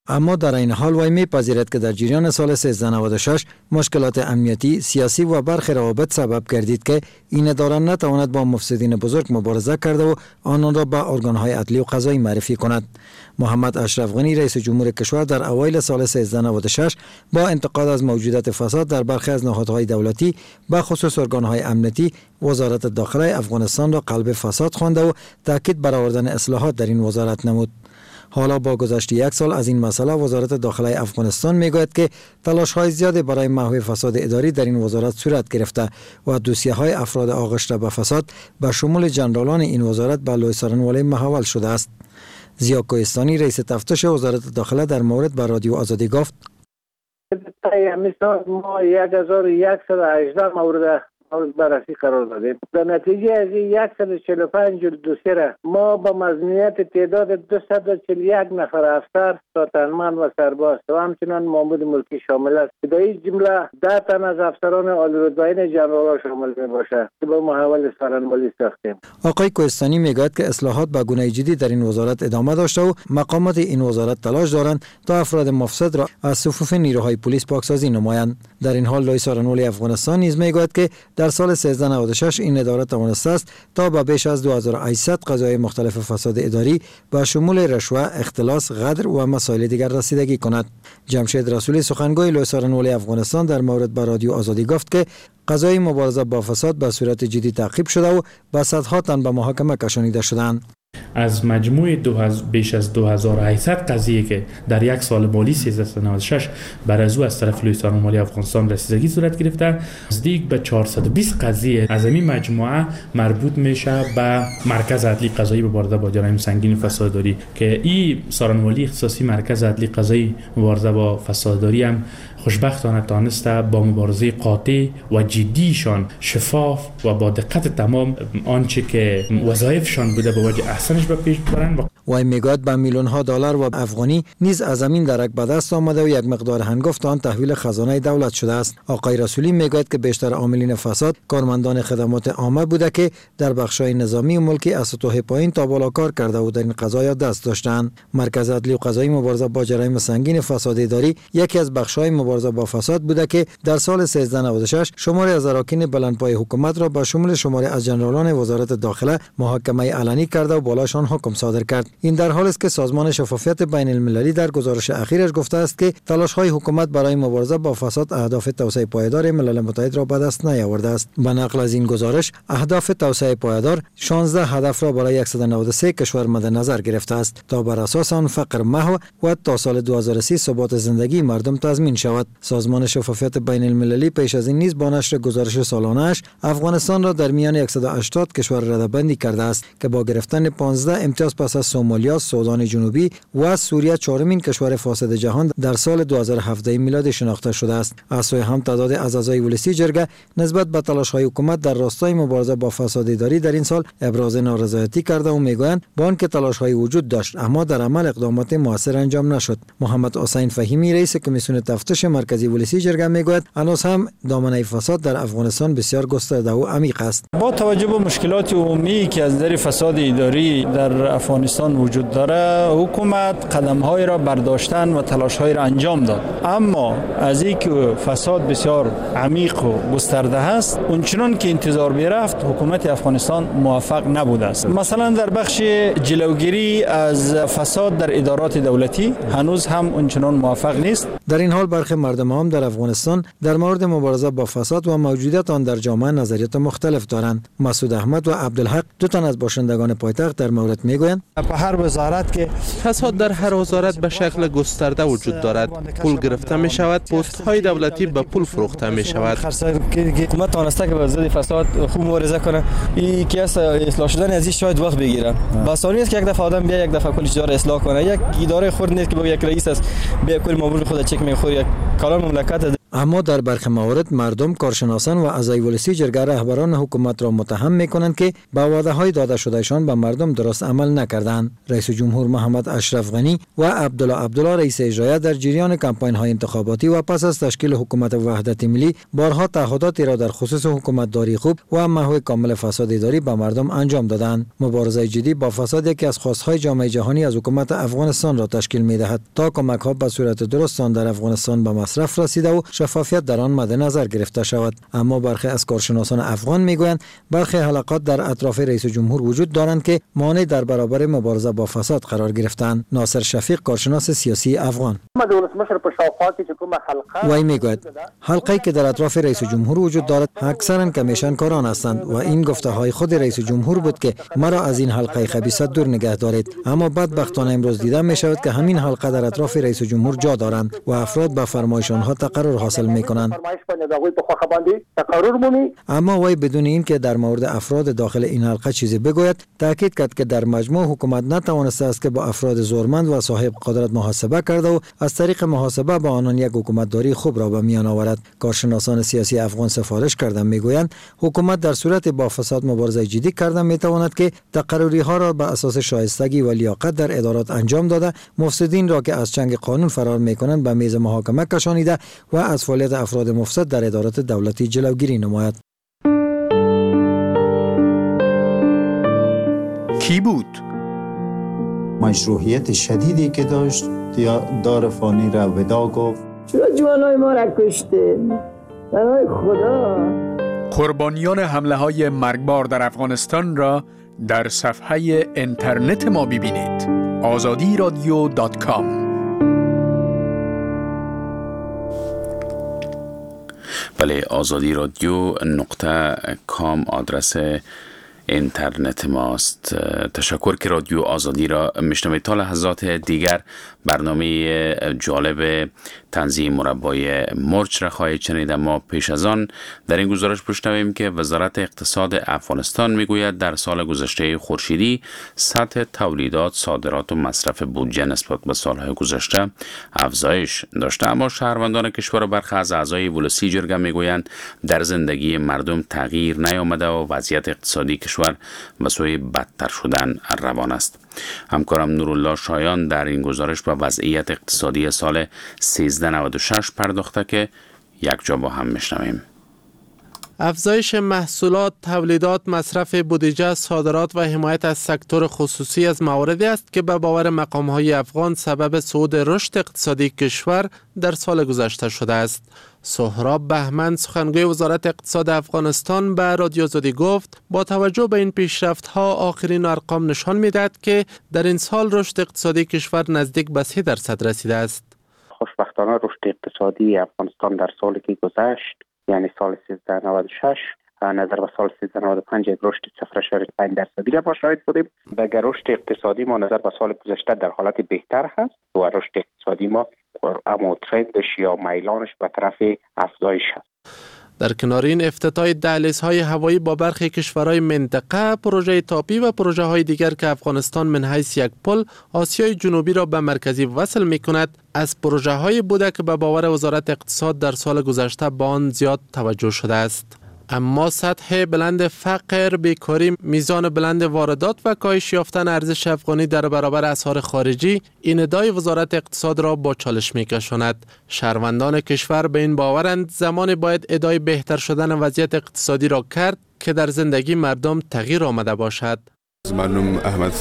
اما در این حال وی میپذیرد که در جریان سال 1396 مشکلات امنیتی، سیاسی و برخی روابط سبب گردید که این اداره نتواند با مفسدین بزرگ مبارزه کرده و آنان را به ارگان‌های عدلی و قضایی معرفی کند. محمد اشرف غنی رئیس جمهور کشور در اوایل سال 1396 با انتقاد از موجودیت فساد در برخی از نهادهای دولتی به خصوص ارگان‌های امنیتی، وزارت داخله افغانستان را قلب فساد خوانده و تاکید بر آوردن اصلاحات در این وزارت نمود. حالا با گذشت یک سال از این مسئله وزارت داخله افغانستان میگوید که تلاش‌های زیادی برای محو فساد اداری در این وزارت صورت گرفته و دوسیه‌های افراد آغشته به فساد به شمول جنرالان این وزارت به لوی سارنوالی محول شده است. ضیا کوهستانی رئیس تفتیش وزارت داخله در مورد به رادیو آزادی گفت: مثلا ما 1118 مورد بررسی قرار دادیم. در نتیجه از 145 دوسیه را ما با مزنیت تعداد 241 نفر افسر، ساتنمن و سرباز و همچنان مامور ملکی شامل است. در این جمله 10 تن از افسران عالی‌رتبه‌ای جنرال شامل می باشد که با محول سارنوالی ساختیم. آقای کوهستانی میگوید که اصلاحات به گونه جدی در این وزارت ادامه داشته و مقامات این وزارت تلاش دارند تا افراد مفسد را از صفوف نیروهای پلیس پاکسازی نمایند. در این حال لوی سارنوالی افغانستان نیز میگوید که در سال 1396 این اداره توانسته است تا به بیش از 2800 قضایای مختلف فساد اداری با شمول رشوه، اختلاس، غدر و مسائل دیگر رسیدگی کند. جمشید رسولی سخنگوی لوی سارنوالی افغانستان در مورد به رادیو آزادی گفت که قضای مبارزه با فساد به صورت جدی تعقیب شده و به صدها تن به محاکمه کشانیده شدند. از مجموع بیش از 2800 قضیه که در یک سال مالی 1396 بر از طرف لوی سارنوالی افغانستان رسیدگی صورت گرفته، نزدیک به 420 قضیه از این مجموعه مربوط میشه به مرکز عدلی قضایی مبارزه با جرایم سنگین فساداری که این سارنوالی اختصاصی مرکز عدلی قضایی مبارزه با فساداری هم خوشبختانه تانسته با مبارزه قاطع و جدیشان شفاف و با دقت تمام آنچه که وظایفشان بوده به وجه احسنش به پیش ببرند. وی میگوید به میلیون ها دلار و افغانی نیز از زمین درک به دست آمده و یک مقدار هنگفت آن تحویل خزانه دولت شده است. آقای رسولی میگوید که بیشتر عاملین فساد کارمندان خدمات عامه بوده که در بخش‌های نظامی و ملکی از سطوح پایین تا بالا کار کرده و در این قضایا دست داشتند. مرکز عدلی و قضایی مبارزه با جرایم سنگین فساد اداری یکی از بخش‌های مبارزه با فساد بوده که در سال 1396 شماری از اراکین بلندپای حکومت را به شمول شماری از جنرالان وزارت داخله محاکمه علنی کرده و بالاشان حکم صادر کرد. این در حالی است که سازمان شفافیت بین المللی در گزارش اخیرش گفته است که تلاش‌های حکومت برای مبارزه با فساد اهداف توسعه پایدار ملل متحد را به دست نیاورده است. به نقل از این گزارش اهداف توسعه پایدار 16 هدف را برای 193 کشور مد نظر گرفته است تا بر اساس آن فقر محو و تا سال 2030 ثبات زندگی مردم تضمین شود. سازمان شفافیت بین المللی پیش از این نیز با نشر گزارش سالانه‌اش افغانستان را در میان 180 کشور رده‌بندی کرده است که با گرفتن 15 امتیاز پس از سومالیا، سودان جنوبی و سوریه چهارمین کشور فاسد جهان در سال 2017 میلادی شناخته شده است. از سوی هم تعداد از اعضای ولسی جرگه نسبت به تلاش‌های حکومت در راستای مبارزه با فساد اداری در این سال ابراز نارضایتی کرده و میگویند با آنکه تلاش‌های وجود داشت اما در عمل اقدامات مؤثر انجام نشد. محمد حسین فهیمی رئیس کمیسیون تفتیش مرکزی ولسی جرگه میگوید هنوز هم دامنه فساد در افغانستان بسیار گسترده و عمیق است. با توجه به مشکلات عمومی که از در فساد اداری در افغانستان وجود داره، حکومت قدم‌های را برداشتن و تلاش‌های را انجام داد، اما از اینکه فساد بسیار عمیق و گسترده است اونچنان که انتظار می‌رفت حکومت افغانستان موفق نبوده است. مثلا در بخش جلوگیری از فساد در ادارات دولتی هنوز هم اونچنان موفق نیست. در این حال برخی مردم هم در افغانستان در مورد مبارزه با فساد و موجودیت آن در جامعه نظریات مختلف دارند. مسعود احمد و عبدالحق دو تن از باشندگان پایتخت در مورد میگویند به هر وزارت که فساد در هر وزارت به شکل گسترده وجود دارد، پول گرفته می شود، پست های دولتی به پول فروخته می شود. حکومت تانسته که با ضد فساد خوب مبارزه کنه، این که است اصلاح شدن از این شاید وقت بگیره. بس نیست که یک دفعه آدم بیا یک دفعه کل اداره اصلاح کنه. یک اداره خرد نیست که با یک رئیس است بیا کل مامور خود چک میخوره. یک کلان مملکت اما در برخی موارد مردم، کارشناسان و اعضای ولسی جرگه رهبران حکومت را متهم می‌کنند که با وعده‌های داده شدهشان به مردم درست عمل نکردند. رئیس جمهور محمد اشرف غنی و عبدالله رئیس اجرایی در جریان کمپاین‌های انتخاباتی و پس از تشکیل حکومت وحدت ملی بارها تعهداتی را در خصوص حکومتداری خوب و محو کامل فساد اداری به مردم انجام دادند. مبارزه جدی با فساد یکی از خواست‌های جامعه جهانی از حکومت افغانستان را تشکیل می‌دهد تا کمک‌ها به صورت درست در افغانستان به مصرف رسیده و شفافیت در آن مد نظر گرفته شود. اما برخی از کارشناسان افغان میگویند برخی حلقات در اطراف رئیس جمهور وجود دارند که مانع در برابر مبارزه با فساد قرار گرفتند. ناصر شفیق، کارشناس سیاسی افغان، وی میگوید حلقه‌ای که در اطراف رئیس جمهور وجود دارد اکثرا کمیشن کاران هستند و این گفته‌های خود رئیس جمهور بود که مرا از این حلقه خبیث دور نگه دارید. اما بدبختانه امروز دیده می شود که همین حلقه در اطراف رئیس جمهور جا دارند و افراد به فرمایش آنها تقرر حاصل می کنند. اما وی بدون این که در مورد افراد داخل این حلقه چیزی بگوید تاکید کرد که در مجموع حکومت نتوانسته است که با افراد زورمند و صاحب قدرت محاسبه کرده و از طریق محاسبه با آنان یک حکومتداری خوب را به میان آورد. کارشناسان سیاسی افغان سفارش کردند میگویند حکومت در صورت با فساد مبارزه جدی کرده میتواند که تقرری ها را به اساس شایستگی و لیاقت در ادارات انجام داده، مفسدین را که از چنگ قانون فرار میکنند به میز محاکمه کشانیده و از فعالیت افراد مفسد در ادارات دولتی جلوگیری نماید. کی بود؟ مشروعیت شدیدی که داشت دار فانی را ودا گفت. چرا جوانای ما را کشتین؟ برای خدا. قربانیان حمله های مرگبار در افغانستان را در صفحه اینترنت ما ببینید. azadiradio.com. بله، azadiradio.com آدرس اینترنت ماست. تشکر که رادیو آزادی را میشنوید. تا لحظات دیگر برنامه جالب تنظیم مربای مرچ را خواهید شنید. اما پیش از آن در این گزارش بشنویم که وزارت اقتصاد افغانستان میگوید در سال گذشته خورشیدی سطح تولیدات، صادرات و مصرف بودجه نسبت به سالهای گذشته افزایش داشته. اما شهروندان کشور و برخی از اعضای ولسی جرگه میگویند در زندگی مردم تغییر نیامده و وضعیت اقتصادی کشور به سوی بدتر شدن روان است. همکارم نورالله شایان در این گزارش به وضعیت اقتصادی سال 1396 پرداخته که یک جا با هم میشنویم. افزایش محصولات، تولیدات، مصرف بودجه، صادرات و حمایت از سکتور خصوصی از مواردی است که به باور مقام‌های افغان سبب صعود رشد اقتصادی کشور در سال گذشته شده است. سهراب بهمن، سخنگوی وزارت اقتصاد افغانستان، به رادیو آزادی گفت با توجه به این پیشرفت‌ها آخرین ارقام نشان می‌دهد که در این سال رشد اقتصادی کشور نزدیک به 3% رسیده است. خوشبختانه رشد اقتصادی افغانستان در سالی که گذشت، یعنی سال 1396 نظر به سال 1395 یک رشد 0.5% را ما شاهد بودیم. اگر رشد اقتصادی ما نظر به سال گذشته در حالت بهتر هست و رشد اقتصادی ما اما ترندش یا میلانش به طرف افزایش هست. در کنار این افتتاح دهلیزهای هوایی با برخی کشورهای منطقه، پروژه تاپی و پروژه های دیگر که افغانستان من حیث یک پل آسیای جنوبی را به مرکزی وصل می کند، از پروژه های بوده که به باور وزارت اقتصاد در سال گذشته به آن زیاد توجه شده است. اما سطح بلند فقر، بیکاری، میزان بلند واردات و کاهش یافتن ارزش افغانی در برابر اسعار خارجی این ادعای وزارت اقتصاد را با چالش می‌کشاند. شهروندان کشور به این باورند زمان باید ادعای بهتر شدن وضعیت اقتصادی را کرد که در زندگی مردم تغییر آمده باشد. منم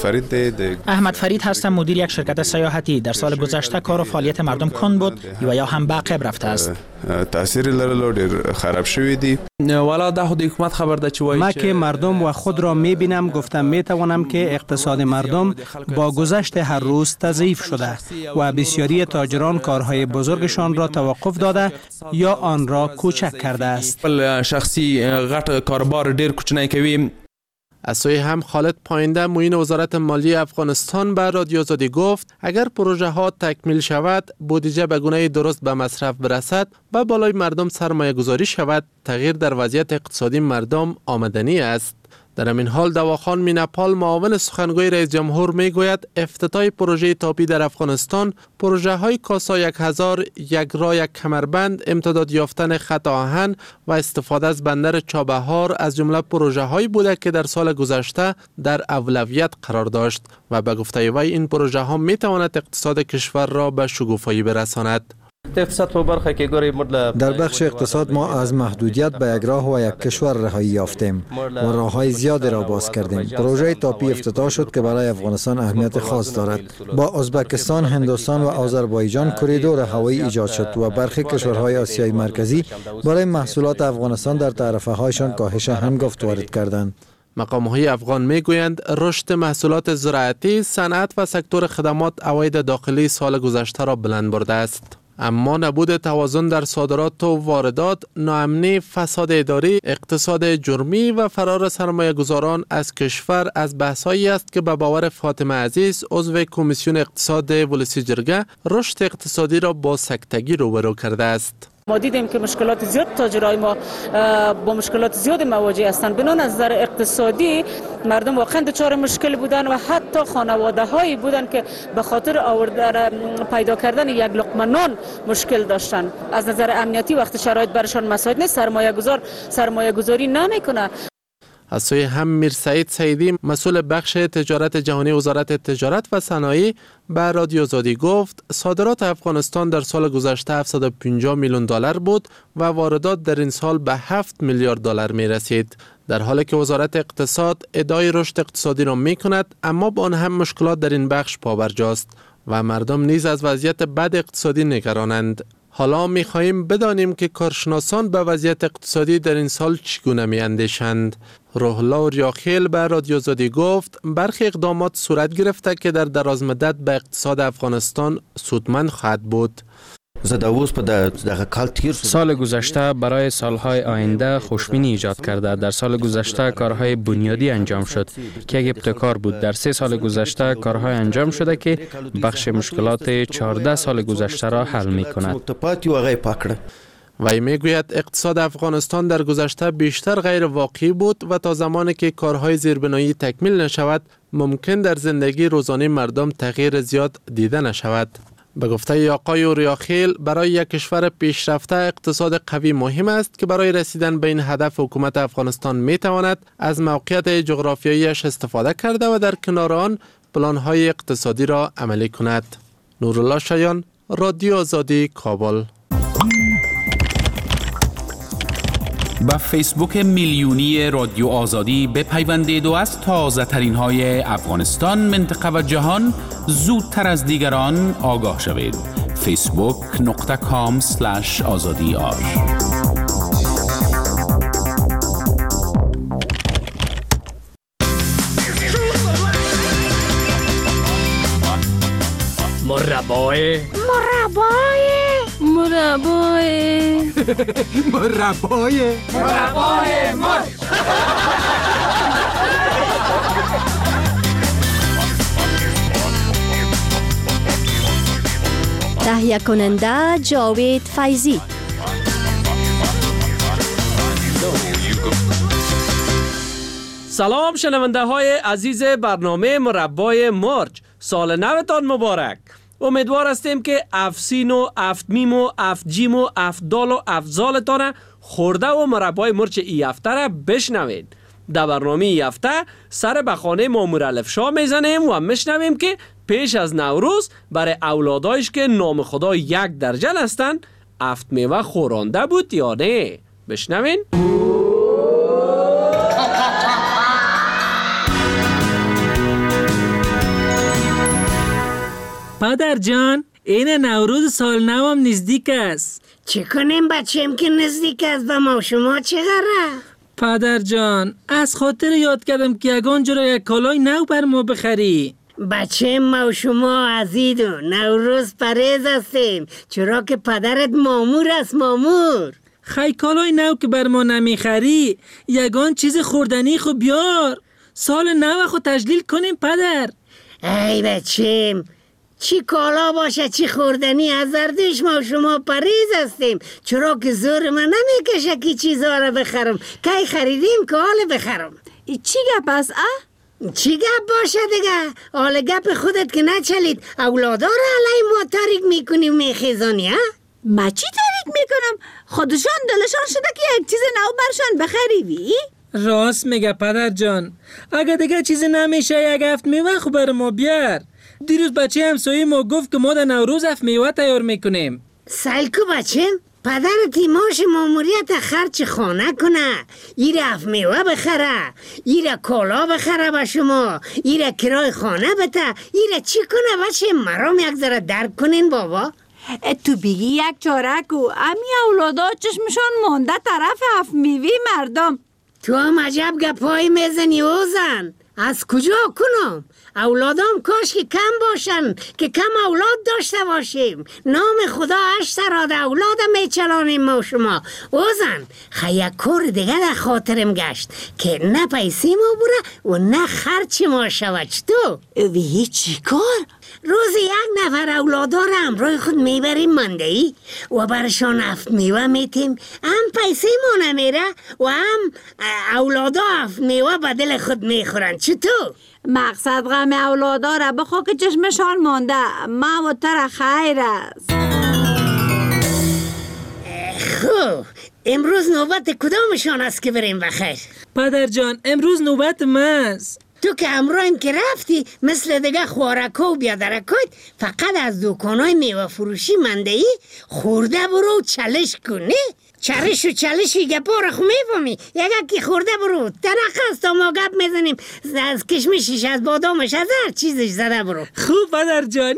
احمد فرید هستم، مدیر یک شرکت سیاحتی. در سال گذشته کار و فعالیت مردم کند بود و یا هم به عقب رفته است. تاثیر لرلو ډیر خراب شوی دی. والا د حکومت خبر ده چې ما که مردم و خود را میبینم گفتم میتوانم که اقتصاد مردم با گذشت هر روز تضعیف شده و بسیاری تاجران کارهای بزرگشان را توقف داده یا آن را کوچک کرده است. شخصی غټ کاروبار ډیر کوچنی کوي. از سوی هم خالد پاینده، معین وزارت مالی افغانستان، به رادیو آزادی گفت اگر پروژه ها تکمیل شود، بودجه به گونه درست به مصرف برسد و بالای مردم سرمایه گذاری شود، تغییر در وضعیت اقتصادی مردم آمدنی است. در همین حال دواخان میناپال معاون سخنگوی رئیس جمهور میگوید افتتاح پروژه تاپی در افغانستان پروژه های کاسا 1000 یک راه یک کمربند امتداد یافتن خط آهن و استفاده از بندر چابهار از جمله پروژه هایی بوده که در سال گذشته در اولویت قرار داشت و به گفته وی این پروژه ها می تواند اقتصاد کشور را به شگوفایی برساند. در بخش اقتصاد ما از محدودیت به یک راه و یک کشور رهایی یافتیم و راه‌های زیادی را باز کردیم. پروژه تاپی افتتاح شد که برای افغانستان اهمیت خاص دارد. با ازبکستان، هندوستان و آذربایجان کریدور هوایی ایجاد شد و برخی کشورهای آسیای مرکزی برای محصولات افغانستان در تعرفه‌هایشان کاهش هنگفت وارد کردند. مقام‌های افغان میگویند رشد محصولات زراعتی، صنعت و سکتور خدمات عواید داخلی سال گذشته را بلند برده است. اما نبود توازن در صادرات و واردات، ناامنی، فساد اداری، اقتصاد جرمی و فرار سرمایه گذاران از کشور از بحثایی است که به باور فاطمه عزیز عضو کمیسیون اقتصاد ولسی جرگه رشد اقتصادی را با سکتگی روبرو کرده است. ما دیدیم که مشکلات زیاد تاجرای ما با مشکلات زیاد مواجه هستند. بنا از نظر اقتصادی مردم واقعا دچار مشکل بودن و حتی خانواده هایی بودن که به خاطر پیدا کردن یک لقمه نان مشکل داشتن. از نظر امنیتی وقت شرایط برشان مساعد نیست، سرمایه گذاری نمیکنه. از سوی هم میرسعید سعیدی مسئول بخش تجارت جهانی وزارت تجارت و صنایع به رادیو آزادی گفت صادرات افغانستان در سال گذشته 750 میلیون دلار بود و واردات در این سال به 7 میلیارد دلار می رسید. در حالی که وزارت اقتصاد ادعای رشد اقتصادی را می کند، اما با آن هم مشکلات در این بخش پابرجاست و مردم نیز از وضعیت بد اقتصادی نگرانند. حالا می خواهیم بدانیم که کارشناسان به وضعیت اقتصادی در این سال چگونه می اندیشند. روح الله ریاخیل به رادیو آزادی گفت برخی اقدامات صورت گرفته که در درازمدت به اقتصاد افغانستان سودمند خواهد بود. سال گذشته برای سالهای آینده خوشبینی ایجاد کرده. در سال گذشته کارهای بنیادی انجام شد که یک ابتکار بود. در 3 سال گذشته کارهای انجام شده که بخش مشکلات 14 سال گذشته را حل می کند. وی میگوید اقتصاد افغانستان در گذشته بیشتر غیر واقعی بود و تا زمانی که کارهای زیربنایی تکمیل نشود ممکن در زندگی روزانه مردم تغییر زیاد دیده نشود. به گفته آقای ریاخیل برای یک کشور پیشرفته اقتصاد قوی مهم است که برای رسیدن به این هدف حکومت افغانستان می تواند از موقعیت جغرافیاییش استفاده کرده و در کنار آن پلان‌های اقتصادی را عملی کند. نورالله شایان، رادیو آزادی، کابل. با فیسبوک میلیونی رادیو آزادی بپیوندید و از تازه ترین های افغانستان، منطقه و جهان زودتر از دیگران آگاه شوید. facebook.com/azadi.ar مربای مرچ. تهیه کننده جاوید فیضی. سلام شنونده های عزیز برنامه مربای مرچ، سال نوتان مبارک. امیدوار هستیم که افسین و افتمیم و افتجیم و افتدال و افزالتان خورده و مربای مرچ ای هفته را بشنوید. در برنامه ای هفته سر به خانه مامور الفشا میزنیم و میشنویم که پیش از نوروز برای اولادایش که نام خدا 1 درجن هستند افت میوه خورانده بود یا نه؟ بشنوین. پدر جان، این نوروز سال نو هم نزدیک است. چه کنیم بچه‌م که نزدیک است و ما شما چقدره؟ پدر جان، از خاطر یاد کردم که یگان جورا یک کالای نو بر ما بخری. بچه ما و شما عزیز و نوروز پریز هستیم، چرا که پدرت مامور است. مامور خی کالای نو که بر ما نمیخری، یگان چیز خوردنی خو بیار، سال نو خو تجلیل کنیم پدر. ای بچه‌م، چی کالا باشه چی خوردنی، از زردش ما و شما پریز هستیم، چرا که زور من نمیکشه که چیزها را بخرم. کی خریدیم که حال بخرم. چی گپ است چی گپ باشه دیگه؟ حال گپ خودت که نچلید اولادا رو علی ما تاریک میکنی و میخیزانی ها؟ ما چی تاریک میکنم؟ خودشان دلشان شده که یک چیز نو برشان بخریوی؟ راست میگه پدر جان. اگه دیگه چیزی نمیشه یک هفت میوه خو بر ما بیار. دیروز بچه همسایه ما گفت که ما در نوروز هفت میوه تیار میکنیم. سالکو بچه پدر تیماش ماموریت خرچ خانه کنه، ایره هفت میوه بخره، ایره کالا بخره به شما، ایره کرای خانه بده، ایره چی کنه بچه؟ مرام یک ذره درک کنین بابا. تو بگی یک چاره کو، امی اولادا چشمشان مانده طرف هفت میوه مردم. تو هم عجب گپایی میزنی اوزن. از کجا کنم؟ اولادام کاش که کم باشن، که کم اولاد داشته باشیم. نام خدا 8 اولاد میچلانیم ما شما. اوزن خیلی کار دیگه در خاطرم گشت که نه پیسی ما بره و نه خرچ ما شود. چطور؟ وی چی کار؟ روز یک نفر اولادا را همراه خود میبریم مندهی و برشان هفت میوه میتیم. هم پیسی ما نمیره و هم اولادا هفت میوه به دل خود میخورن. چطور؟ مقصد غم اولادا را بخوا که چشمشان مانده، ما و تر خیر است. خوب امروز نوبت کدامشان است که بریم بخیر؟ پدر جان امروز نوبت ماست. تو که امروز که رفتی مثل دیگه خوارکا و بیادرکات فقط از دکانای میوه فروشی مندهی خورده برو چلش کنی. چرش و چلشی گپا را خو میفهمی. یکی خورده برو تنقص تا ما گپ میزنیم از کشمشش از بادامش از هر چیزش زده برو. خوب پدر جان.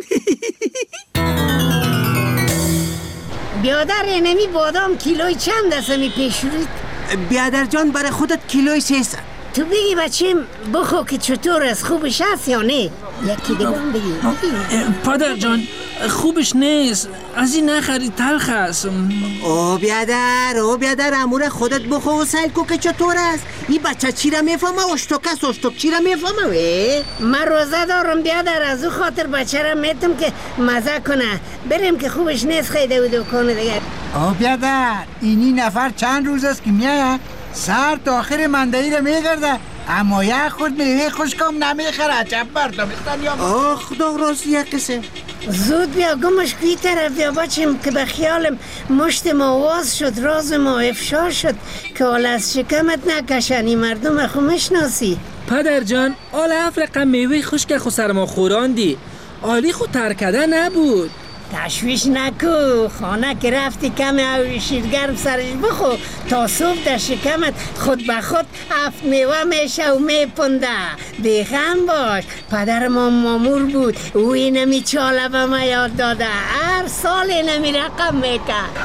بیادر اینمی بادام کیلوی چند دسته می پیشورید؟ بیادر جان برای خودت کیلوی 300. تو بگی بچیم بخو که چطور از خوبش هست یا نه؟ یکی دیگه هم بگی. پدر جان خوبش نیست، از این نخری تلخ است. او بیادر امور خودت بخو و سالکو که چطور است؟ این بچه چی را میفهمه؟ اشتک چی را میفهمه؟ من روزه دارم بیادر، از او خاطر بچه را میتم که مزه کنه. بریم که خوبش نیست خیده و دکانه دیگه. او بیادر اینی نفر چند روز است که میاد سر تا آخر مندهی رو میگرده اما یک خود میوه خوشکام نمیخره. عجب مردمستان یا خدا راست یک قسم. زود بیا گمش کوی طرف بیا بچیم که به خیالم مشت ما واز شد، راز ما افشا شد که حال از شکمت نکشنی مردم خو مشناسی. پدر جان آل افرقه میوه خشک خو سر ما خوراندی، آلی خو ترکده نبود. تشویش نکو، خانه که رفتی کم او شیرگرم سرش بخو تا صبح در شکمت خود به خود هفت میوه میشه و میپنده. بیخم باش، پدر ما مامور بود او اینمی چاله به ما یاد داده، هر سال اینمی رقم میکرد.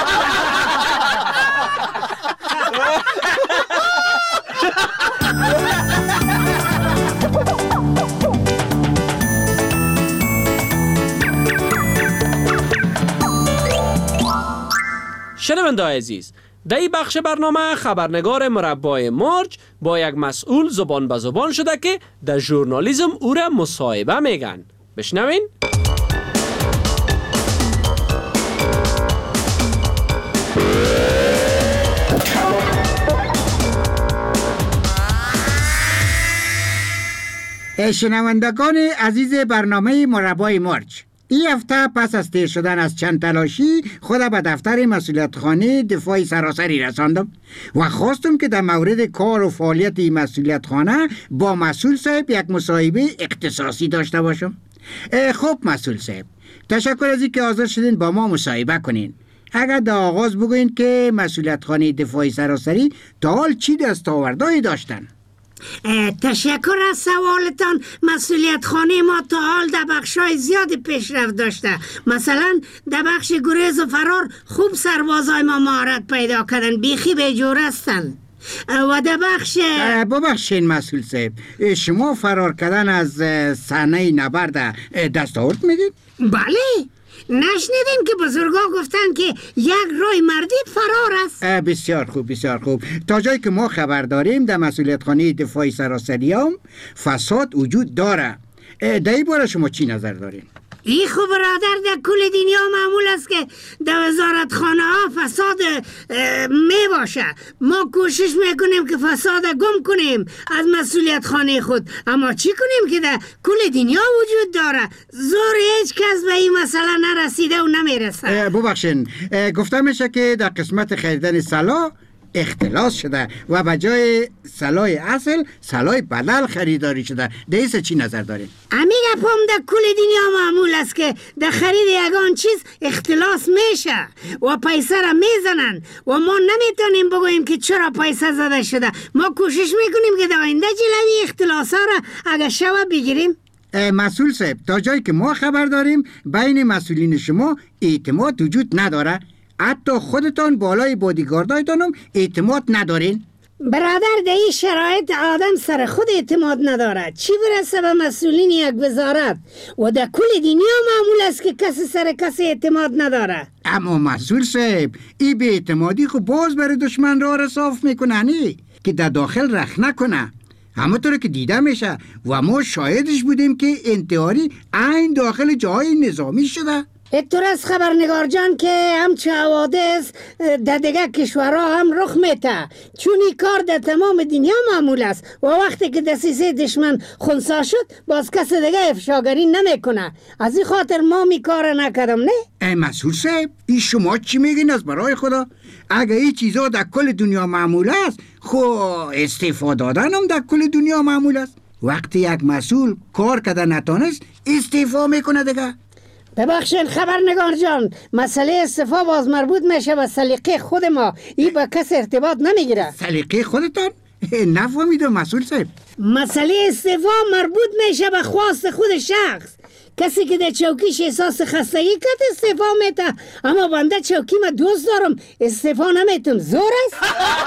شنونده‌های عزیز، در این بخش برنامه خبرنگار مربای مرج با یک مسئول زبان به زبان شده که در ژورنالیسم او را مصاحبه میگن. بشنوین. شنوندگان عزیز برنامه مربای مرج، این هفته پس از تیر شدن از چند تلاشی خود به دفتر مسئولیت خانه دفاع سراسری رساندم و خواستم که در مورد کار و فعالیت این مسئولیت خانه با مسئول صاحب یک مصاحبه اختصاصی داشته باشم. خب مسئول صاحب، تشکر از اینکه حاضر شدین با ما مصاحبه کنین. اگر در آغاز بگوین که مسئولیت خانه دفاع سراسری تا حال چی دستاوردهایی داشتن؟ تشکر از سوالتان. مسئولیت خانه ما تا حال در بخشای زیادی پیشرفت داشته. مثلا در بخش گریز و فرار خوب سربازای ما مهارت پیدا کردن، بیخی به جور هستن. و در بخش ببخشین مسئول صاحب، شما فرار کردن از صحنه نبرد دستاورد میدید؟ بله، نشنیدین که بزرگا گفتن که یک رای مردی فرار است؟ بسیار خوب بسیار خوب. تا جایی که ما خبر داریم در مسئولیت خانه دفاع سراسری هم فساد وجود داره. در این باره شما چی نظر دارین؟ ای خوب برادر در کل دنیا معمول است که در وزارت خانه ها فساد می باشه. ما کوشش میکنیم که فساد گم کنیم از مسئولیت خانه خود، اما چی کنیم که در کل دنیا وجود داره. زور هیچ کس به این مسئله نرسیده و نمیرسه. ببخشین، گفته میشه که در قسمت خریدن سلاح اختلاس شده و به جای سلاح اصل سلاح بدل خریداری شده. دیسه چی نظر دارین؟ امی گپم در کل دنیا معمول است که در خرید یگان چیز اختلاس میشه و پیسه را میزنن و ما نمیتونیم بگوییم که چرا پیسه زده شده. ما کوشش میکنیم که در آینده جلوی اختلاس ها را اگر شوه بگیریم. مسئول صاحب، تا جایی که ما خبر داریم بین مسئولین شما اعتماد وجود نداره. حتی خودتان بالای بادیگاردایتان هم اعتماد ندارین. برادر در این شرایط آدم سر خود اعتماد نداره، چی برسه به مسئولین یک وزارت؟ و در کل دنیا معمول است که کسی سر کسی اعتماد نداره. اما مسئول صاحب، این به اعتمادی خب باز برای دشمن را صاف میکنه که در داخل رخ نکنه. همونطور که دیده میشه و ما شاهدش بودیم که انتحاری عین داخل جای نظامی شده. اینطور است خبرنگار جان که همچه حوادث در دیگه کشورها هم رخ میته، چون این کار در تمام دنیا معمول است و وقتی که دسیسه دشمن خونسا شد باز کس دیگه افشاگری نمیکنه. از این خاطر ما می کار نکردم. نه ای مسئول صاحب، این شما چی میگین از برای خدا؟ اگه این چیزا در کل دنیا معمول است، خب استعفا دادن هم در کل دنیا معمول است. وقتی یک مسئول کار کرده نتانست استعفا میکنه دیگه. ببخشید خبرنگار جان، مسئله استعفا باز مربوط میشه به سلیقه خود ما. این با کس ارتباط نمیگیره. سلیقه خودتان؟ نفهمیدم مسئول صاحب. مسئله استعفا مربوط میشه به خواست خود شخص. کسی که در چوکیش احساس خستگی کرد استعفا میته، اما بنده چوکی ما دوست دارم استعفا نمیتم. زور است؟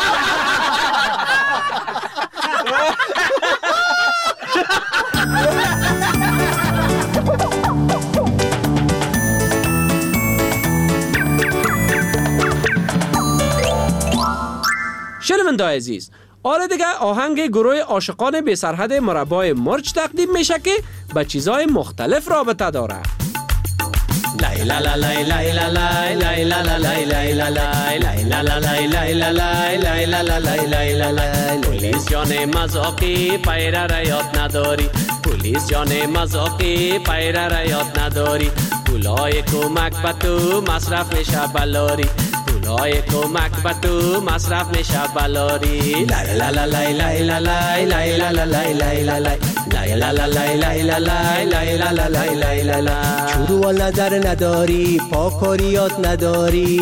شنونده‌های عزیز، آره دیگه آهنگ گروه عاشقان بی سرحد مربای مرج تقدیم میشه که به چیزهای مختلف رابطه داره. لیلا لا لیلا لا لیلا لا لیلا لا لیلا لا لیلا لا لیلا لا پلیس جان مزاقی پیره را یاد نداری، پلیس جان مزاقی پیره را یاد نداری، پولای کمک به تو مصرف میشه بلاری، پولای کمک به تو مصرف میشه بلاری. لیلا لا لیلا لا لیلا لا لیلا لا لیلا لا لیلا لا لیلا لا چورو نظر نداری، پاکاریات نداری،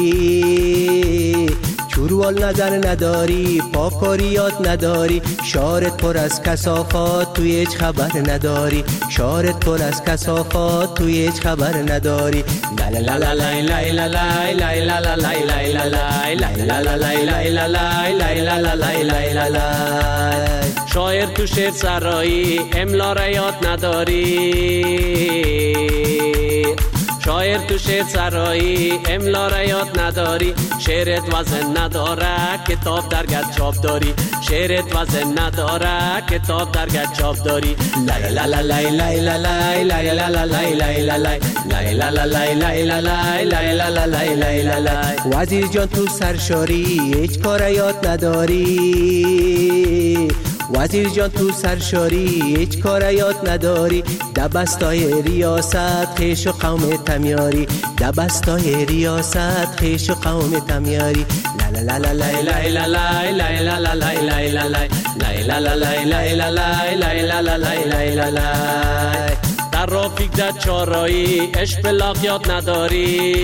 چوروال نظر نداری، پاکاریات نداری، شارت پر از کثافات توی هیچ خبر نداری، شارت پر از کثافات توی هیچ خبر نداری. لا لا لا لا لا لا لا لا لا لا لا شاعر تو شعر سرایی املا را یاد نداری، شاعر تو شعر سرایی املا را یاد نداری، شعرت وزن نداره کتاب در گرد چاپ داری، شعرت وزن نداره کتاب در گرد چاپ داری. لا لا لا لا لا لا لا لا لا لا لا وزیر جان تو سرشاری هیچ کار یاد نداری، وزیر جان تو سرشاری هیچ کار یاد نداری، دبستای ریاست خیش و قوم تمیاری، دبستای ریاست خیش و قوم تمیاری. لا لا لا لا لا لا لا لا لا لا لا لا ترافیک در چارایی عشق بلاغ یاد نداری،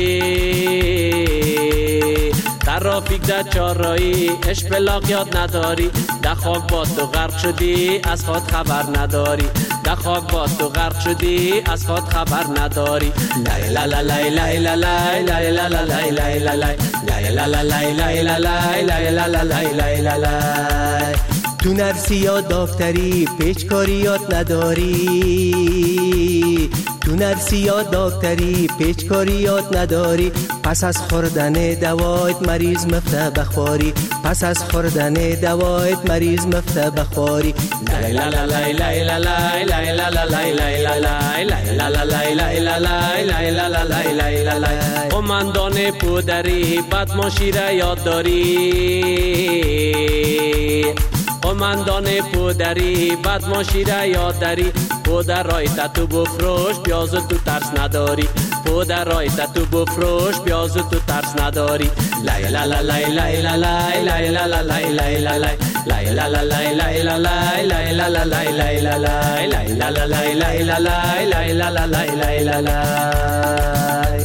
ترافیک در چارایی عشق بلاغ یاد نداری، در خاک با تو غرق شدی از خود خبر نداری، در خاک با تو غرق شدی از خود خبر نداری. لا لا لا لا لا لا لا لا لا لا لا تو نرسی یا دکتری پیچکاری یاد نداری، تو تو نرسی یا دکتری پیچکاری یاد نداری پس از خوردن دوایت مریض مفته بخواری پس از خوردن دوایت مریض مفته بخواری لای لا لا لای لای لا لای لای لا لا لای لای لا لای لای لا لا لای لای لا لای لای لا لا لای لای لا لای قماندان پودری بدماشی را یاد داری قماندان پودری بدماشی را یاد داری پودر رایت تو بفروش پیاز تو ترس نداری پودر رایت تو بفروش پیاز تو ترس نداری لای لا لا لای لای لا لای لای لا لا لای لای لا لای لای لا لا لای لای لا لای لای لا لا لای لای لا لای لای لا لا لای لای لا لای لای لا لا لای لای لا لای.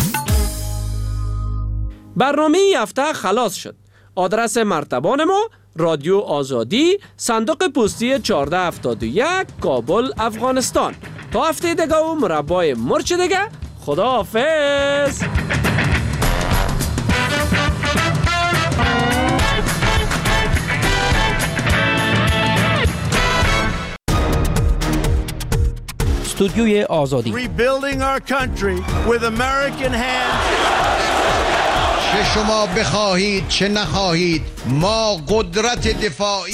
برنامه این هفته خلاص شد. آدرس مرتبان ما رادیو آزادی صندوق پستی 1471 کابل افغانستان. تا هفته دیگه و مربای مرچ دیگه خدا حافظ. استودیوی آزادی Rebuilding our country with American hands. چه شما بخواهید چه نخواهید ما قدرت دفاعی.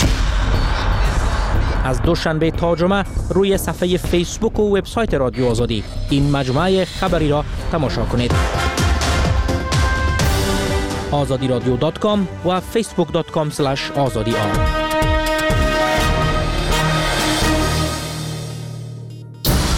از دوشنبه تا جمعه روی صفحه فیسبوک و وبسایت رادیو آزادی این مجموعه خبری را تماشا کنید. azadi radio.com و facebook.com/azadi